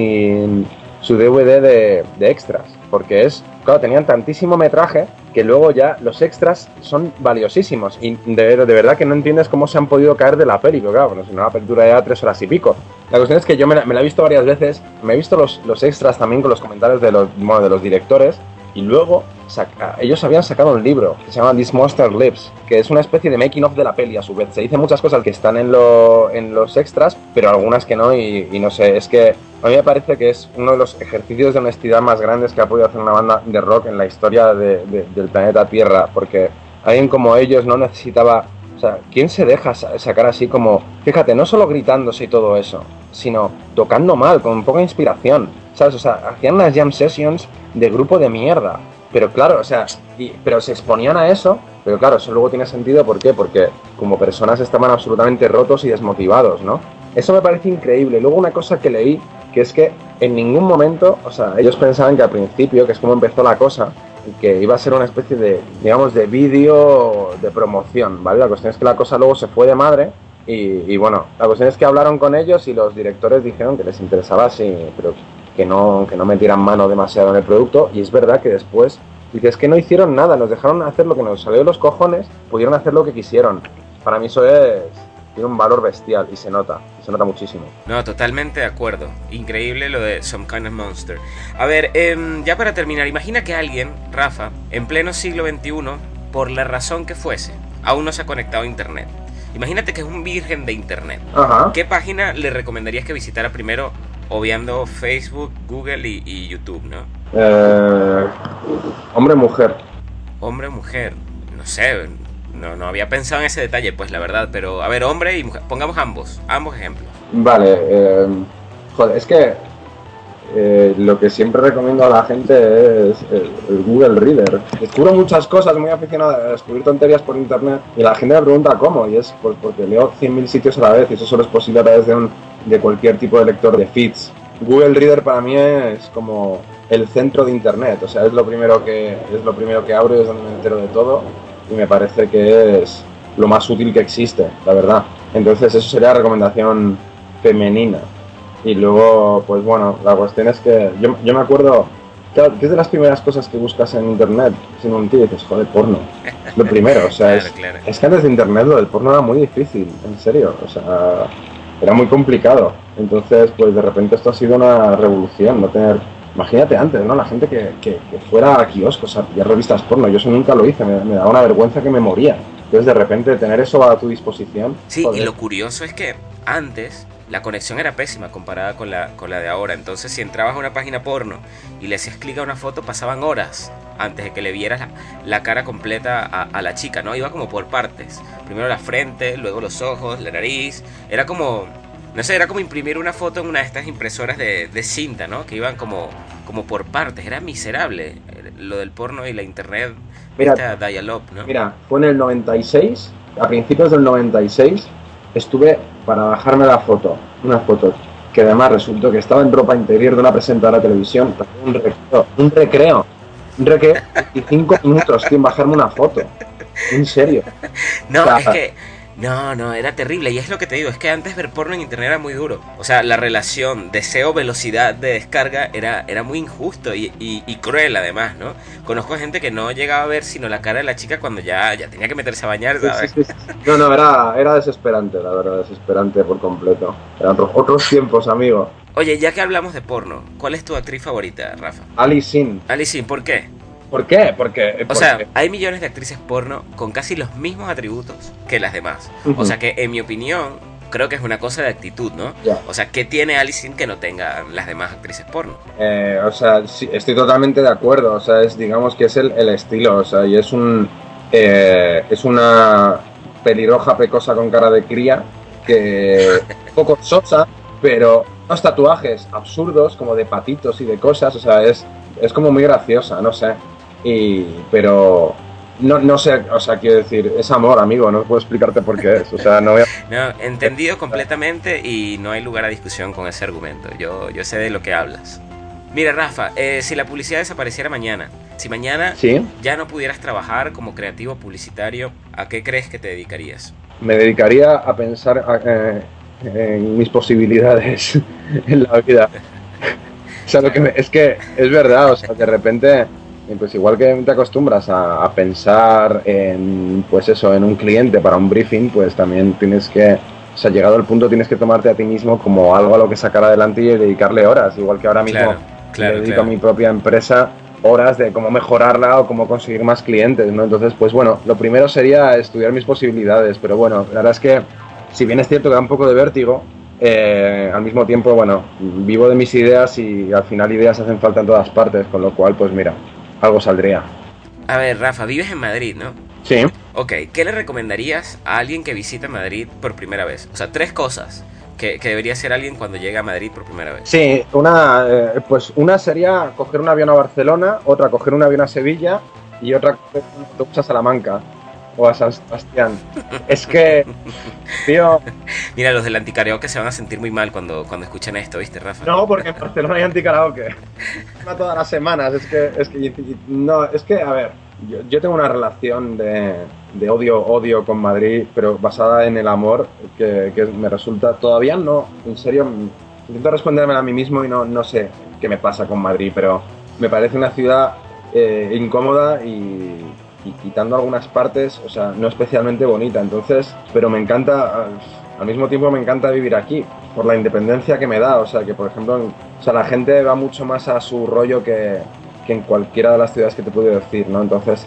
sin su D V D de, de extras, porque es, claro, tenían tantísimo metraje que luego ya los extras son valiosísimos y de, de verdad que no entiendes cómo se han podido caer de la peli, pero claro, bueno, si no la peli dura ya tres horas y pico. La cuestión es que yo me la, me la he visto varias veces, me he visto los, los extras también con los comentarios de los, bueno, de los directores. Y luego saca, ellos habían sacado un libro que se llama This Monster Lives, que es una especie de making of de la peli a su vez. Se dicen muchas cosas que están en, lo, en los extras, pero algunas que no, y, y no sé, es que a mí me parece que es uno de los ejercicios de honestidad más grandes que ha podido hacer una banda de rock en la historia de, de, del planeta Tierra, porque alguien como ellos no necesitaba... O sea, ¿quién se deja sacar así como... Fíjate, no solo gritándose y todo eso, sino tocando mal, con poca inspiración, ¿sabes? O sea, hacían unas jam sessions de grupo de mierda. Pero claro, o sea, y, pero se exponían a eso, pero claro, eso luego tiene sentido, ¿por qué? Porque como personas estaban absolutamente rotos y desmotivados, ¿no? Eso me parece increíble. Luego una cosa que leí, que es que en ningún momento, o sea, ellos pensaban que al principio, que es como empezó la cosa, que iba a ser una especie de, digamos, de vídeo de promoción, ¿vale? La cuestión es que la cosa luego se fue de madre y, y bueno, la cuestión es que hablaron con ellos y los directores dijeron que les interesaba, sí, pero que no, que no metieran mano demasiado en el producto, y es verdad que después, dices que no hicieron nada, nos dejaron hacer lo que nos salió de los cojones, pudieron hacer lo que quisieron. Para mí eso es... tiene un valor bestial y se nota, y se nota muchísimo. No, totalmente de acuerdo. Increíble lo de Some Kind of Monster. A ver, eh, ya para terminar, imagina que alguien, Rafa, en pleno siglo veintiuno, por la razón que fuese, aún no se ha conectado a internet. Imagínate que es un virgen de internet. Ajá. ¿Qué página le recomendarías que visitara primero, obviando Facebook, Google y, y YouTube, ¿no? Eh, hombre, mujer. Hombre, mujer, no sé, no, no había pensado en ese detalle, pues la verdad, pero a ver, hombre y mujer, pongamos ambos, ambos ejemplos. Vale, eh, joder, es que eh, lo que siempre recomiendo a la gente es el, el Google Reader. Descubro muchas cosas, muy aficionado a descubrir tonterías por internet y la gente me pregunta cómo, y es pues porque leo cien mil sitios a la vez y eso solo es posible a través de, un, de cualquier tipo de lector de feeds. Google Reader para mí es como el centro de internet, o sea, es lo primero que, es lo primero que abro y es donde me entero de todo y me parece que es lo más útil que existe, la verdad. Entonces eso sería la recomendación femenina. Y luego, pues bueno, la cuestión es que yo, yo me acuerdo, claro, que es de las primeras cosas que buscas en internet, sin un tío, y dices, joder, porno. Lo primero, o sea, Claro, es, claro. es que antes de internet lo del porno era muy difícil, en serio, o sea, era muy complicado. Entonces, pues de repente esto ha sido una revolución, no tener... Imagínate antes, ¿no? La gente que, que, que fuera a kioscos a pillar revistas porno, yo eso nunca lo hice, me, me daba una vergüenza que me moría. Entonces, de repente, tener eso a tu disposición... Sí, joder. y lo curioso es que antes la conexión era pésima comparada con la, con la de ahora. Entonces, si entrabas a una página porno y le hacías clic a una foto, pasaban horas antes de que le vieras la, la cara completa a, a la chica, ¿no? Iba como por partes. Primero la frente, luego los ojos, la nariz. Era como... No sé, era como imprimir una foto en una de estas impresoras de, de cinta, ¿no? Que iban como, como por partes. Era miserable lo del porno y la internet. Mira, esta dial-up, ¿no? Mira, fue en el noventa y seis, a principios del noventa y seis, estuve para bajarme la foto, una foto que además resultó que estaba en ropa interior de una presentadora de televisión, un recreo, un recreo, un recreo de veinticinco minutos, tío, en bajarme una foto, en serio. No, o sea, es que No, no, era terrible. Y es lo que te digo, es que antes ver porno en internet era muy duro. O sea, la relación deseo-velocidad de descarga era, era muy injusto y, y, y cruel además, ¿no? Conozco gente que no llegaba a ver sino la cara de la chica cuando ya, ya tenía que meterse a bañar, ¿sabes? Sí, sí, sí. No, no, era, era desesperante, la verdad, desesperante por completo. Eran otros, otros tiempos, amigo. Oye, ya que hablamos de porno, ¿cuál es tu actriz favorita, Rafa? Ali Sin. Alice, ¿por qué? ¿Por qué? Porque, O porque... sea, hay millones de actrices porno con casi los mismos atributos que las demás. Uh-huh. O sea que, en mi opinión, creo que es una cosa de actitud, ¿no? Ya. O sea, ¿qué tiene Alice que no tenga las demás actrices porno? Eh, o sea, sí, estoy totalmente de acuerdo. O sea, es, digamos que es el, el estilo. O sea, y es un... Eh, es una pelirroja pecosa con cara de cría que... un poco sosa, pero unos tatuajes absurdos como de patitos y de cosas. O sea, es, es como muy graciosa, no sé. Y, pero no, no sé, o sea, quiero decir, es amor, amigo, no puedo explicarte por qué es, o sea, no voy a... No, entendido completamente y no hay lugar a discusión con ese argumento, yo, yo sé de lo que hablas. Mira, Rafa, eh, si la publicidad desapareciera mañana, si mañana ¿Sí? ya no pudieras trabajar como creativo publicitario, ¿a qué crees que te dedicarías? Me dedicaría a pensar eh, en mis posibilidades en la vida. O sea, lo que me, es que es verdad, o sea, de repente... Pues igual que te acostumbras a, a pensar en, pues eso, en un cliente para un briefing, pues también tienes que, o sea, llegado al punto tienes que tomarte a ti mismo como algo a lo que sacar adelante y dedicarle horas, igual que ahora mismo Claro, claro, le dedico claro. a mi propia empresa horas de cómo mejorarla o cómo conseguir más clientes, ¿no? Entonces, pues bueno, lo primero sería estudiar mis posibilidades, pero bueno, la verdad es que, si bien es cierto que da un poco de vértigo, eh, al mismo tiempo, bueno, vivo de mis ideas y al final ideas hacen falta en todas partes, con lo cual, pues mira, algo saldría. A ver, Rafa, vives en Madrid, ¿no? Sí. Ok, ¿qué le recomendarías a alguien que visita Madrid por primera vez? O sea, tres cosas que, que debería hacer alguien cuando llega a Madrid por primera vez. Sí, una, eh, pues una sería coger un avión a Barcelona, otra coger un avión a Sevilla y otra coger un autobús a Salamanca o a San Sebastián. Es que, tío... Mira, los del anticaraoke se van a sentir muy mal cuando, cuando escuchen esto, ¿viste, Rafa? No, porque en Barcelona hay anticaraoke. No todas las semanas, es que, es que, no, es que, a ver, yo, yo tengo una relación de, de odio-odio con Madrid, pero basada en el amor, que, que me resulta, todavía no, en serio, intento respondérmela a mí mismo y no, no sé qué me pasa con Madrid, pero me parece una ciudad eh, incómoda y, y quitando algunas partes, o sea, no especialmente bonita, entonces, pero me encanta, al mismo tiempo me encanta vivir aquí, por la independencia que me da, o sea, que por ejemplo, o sea, la gente va mucho más a su rollo que, que en cualquiera de las ciudades que te puedo decir, ¿no? Entonces,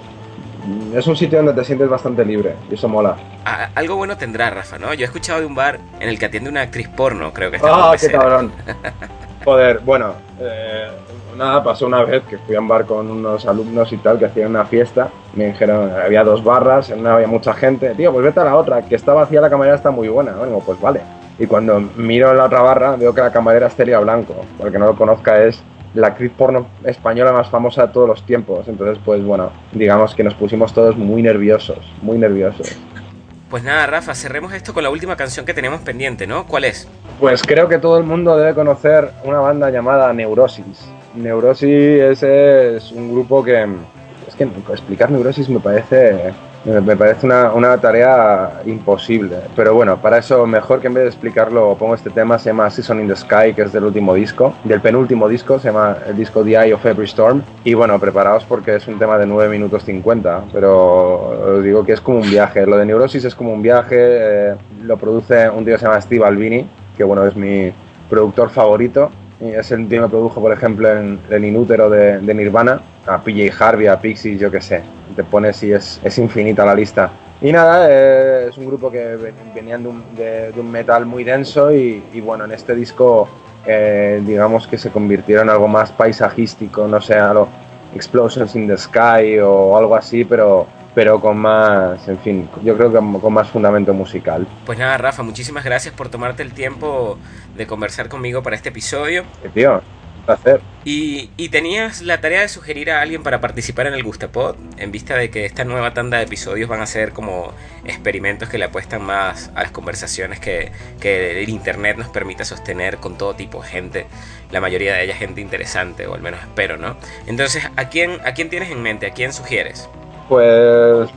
es un sitio donde te sientes bastante libre y eso mola. Ah, algo bueno tendrá, Rafa, ¿no? Yo he escuchado de un bar en el que atiende una actriz porno, creo que está. ¡Ah, qué cabrón! Joder, bueno, eh, nada, pasó una vez que fui a un bar con unos alumnos y tal que hacían una fiesta. Me dijeron, había dos barras, en una había mucha gente. Tío, pues vete a la otra, que está vacía, la camarera está muy buena. Bueno, pues vale. Y cuando miro en la otra barra, veo que la camarera es Celia Blanco. Para el que no lo conozca, es la actriz porno española más famosa de todos los tiempos. Entonces, pues bueno, digamos que nos pusimos todos muy nerviosos, muy nerviosos. Pues nada, Rafa, cerremos esto con la última canción que tenemos pendiente, ¿no? ¿Cuál es? Pues creo que todo el mundo debe conocer una banda llamada Neurosis. Neurosis ese es un grupo que... Es que explicar Neurosis me parece... Me parece una, una tarea imposible. Pero bueno, para eso mejor que en vez de explicarlo pongo este tema, se llama Season in the Sky, que es del último disco, del penúltimo disco, se llama el disco The Eye of Every Storm. Y bueno, preparaos porque es un tema de nueve minutos cincuenta, pero os digo que es como un viaje. Lo de Neurosis es como un viaje, eh, lo produce un tío que se llama Steve Albini, que bueno, es mi productor favorito. Y es el tío que produjo, por ejemplo, en el Inútero de, de Nirvana, a P J Harvey, a Pixies, yo qué sé. Te pones y es, es infinita la lista. Y nada, eh, es un grupo que venían de un, de, de un metal muy denso y, y bueno, en este disco eh, digamos que se convirtieron en algo más paisajístico, no sé, algo Explosions in the Sky o algo así, pero... pero con más, en fin, yo creo que con más fundamento musical. Pues nada, Rafa, muchísimas gracias por tomarte el tiempo de conversar conmigo para este episodio. Eh, tío, un placer. Y, y tenías la tarea de sugerir a alguien para participar en el Gustapod, en vista de que esta nueva tanda de episodios van a ser como experimentos que le apuestan más a las conversaciones que, que el internet nos permite sostener con todo tipo de gente, la mayoría de ella gente interesante, o al menos espero, ¿no? Entonces, ¿a quién, a quién tienes en mente? ¿A quién sugieres? Pues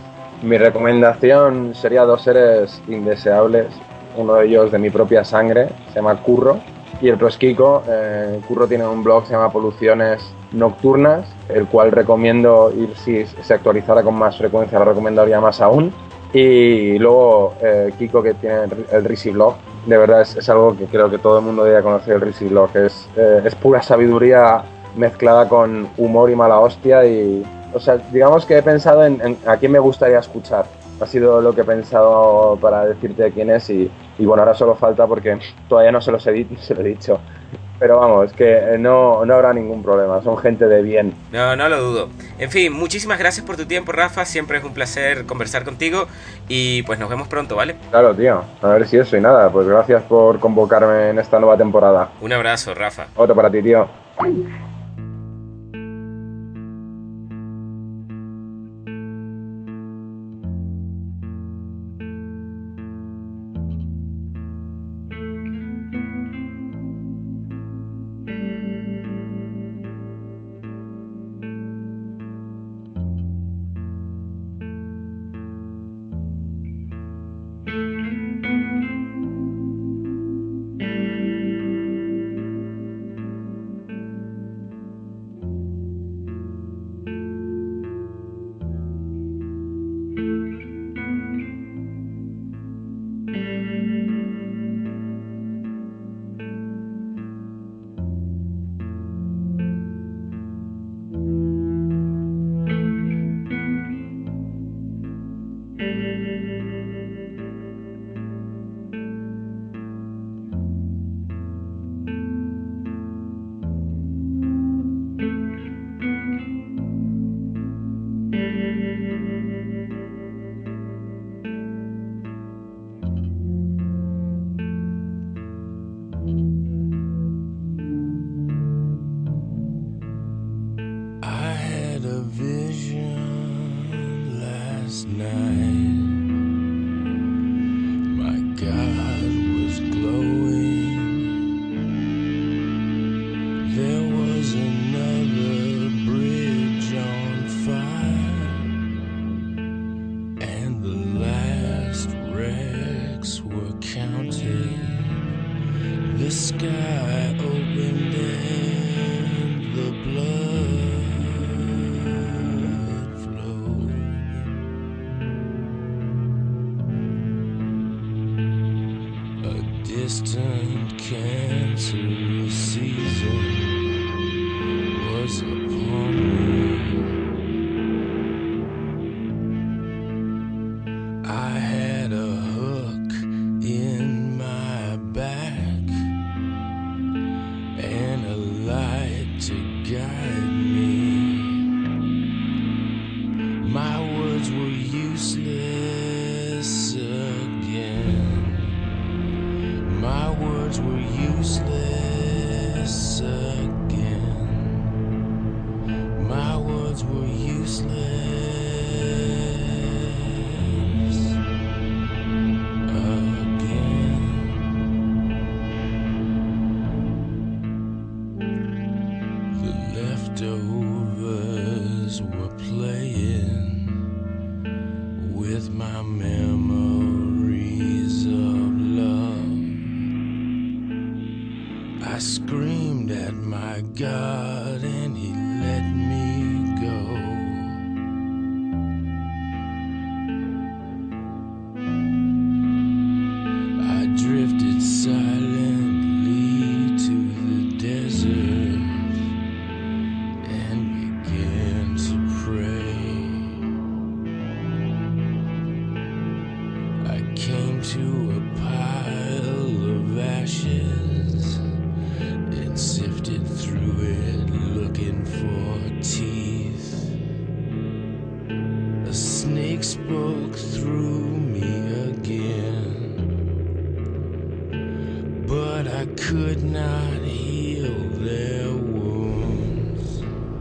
Mi recomendación sería dos seres indeseables. Uno de ellos de mi propia sangre, se llama Curro, y el otro es Kiko. Eh, Curro tiene un blog que se llama Poluciones Nocturnas, el cual recomiendo ir, si se actualizara con más frecuencia, lo recomendaría más aún. Y luego eh, Kiko, que tiene el Risi Blog, de verdad es, es algo que creo que todo el mundo debería conocer, el Risi Blog. Es, eh, es pura sabiduría mezclada con humor y mala hostia. Y, o sea, digamos que he pensado en, en a quién me gustaría escuchar. Ha sido lo que he pensado para decirte quién es y, y bueno, ahora solo falta porque todavía no se los he, di- se lo he dicho. Pero vamos, que no, no habrá ningún problema, son gente de bien. No, no lo dudo. En fin, muchísimas gracias por tu tiempo, Rafa. Siempre es un placer conversar contigo y pues nos vemos pronto, ¿vale? Claro, tío, a ver si eso y nada, pues gracias por convocarme en esta nueva temporada. Un abrazo, Rafa. Otro para ti, tío. Distant cancerous season was upon me. I had a hook in my back and a light to guide me. My words were useless again. My words were useless again. My words were useless again. The leftovers were playing with my memories of love. I screamed at my God and he let me go. I drifted silently to the desert and began to pray. I came to a pile of ashes and sifted through it looking for teeth. A snake spoke through me again, but I could not heal their wounds.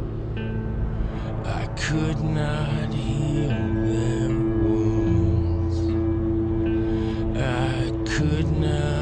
I could not heal their wounds. I could not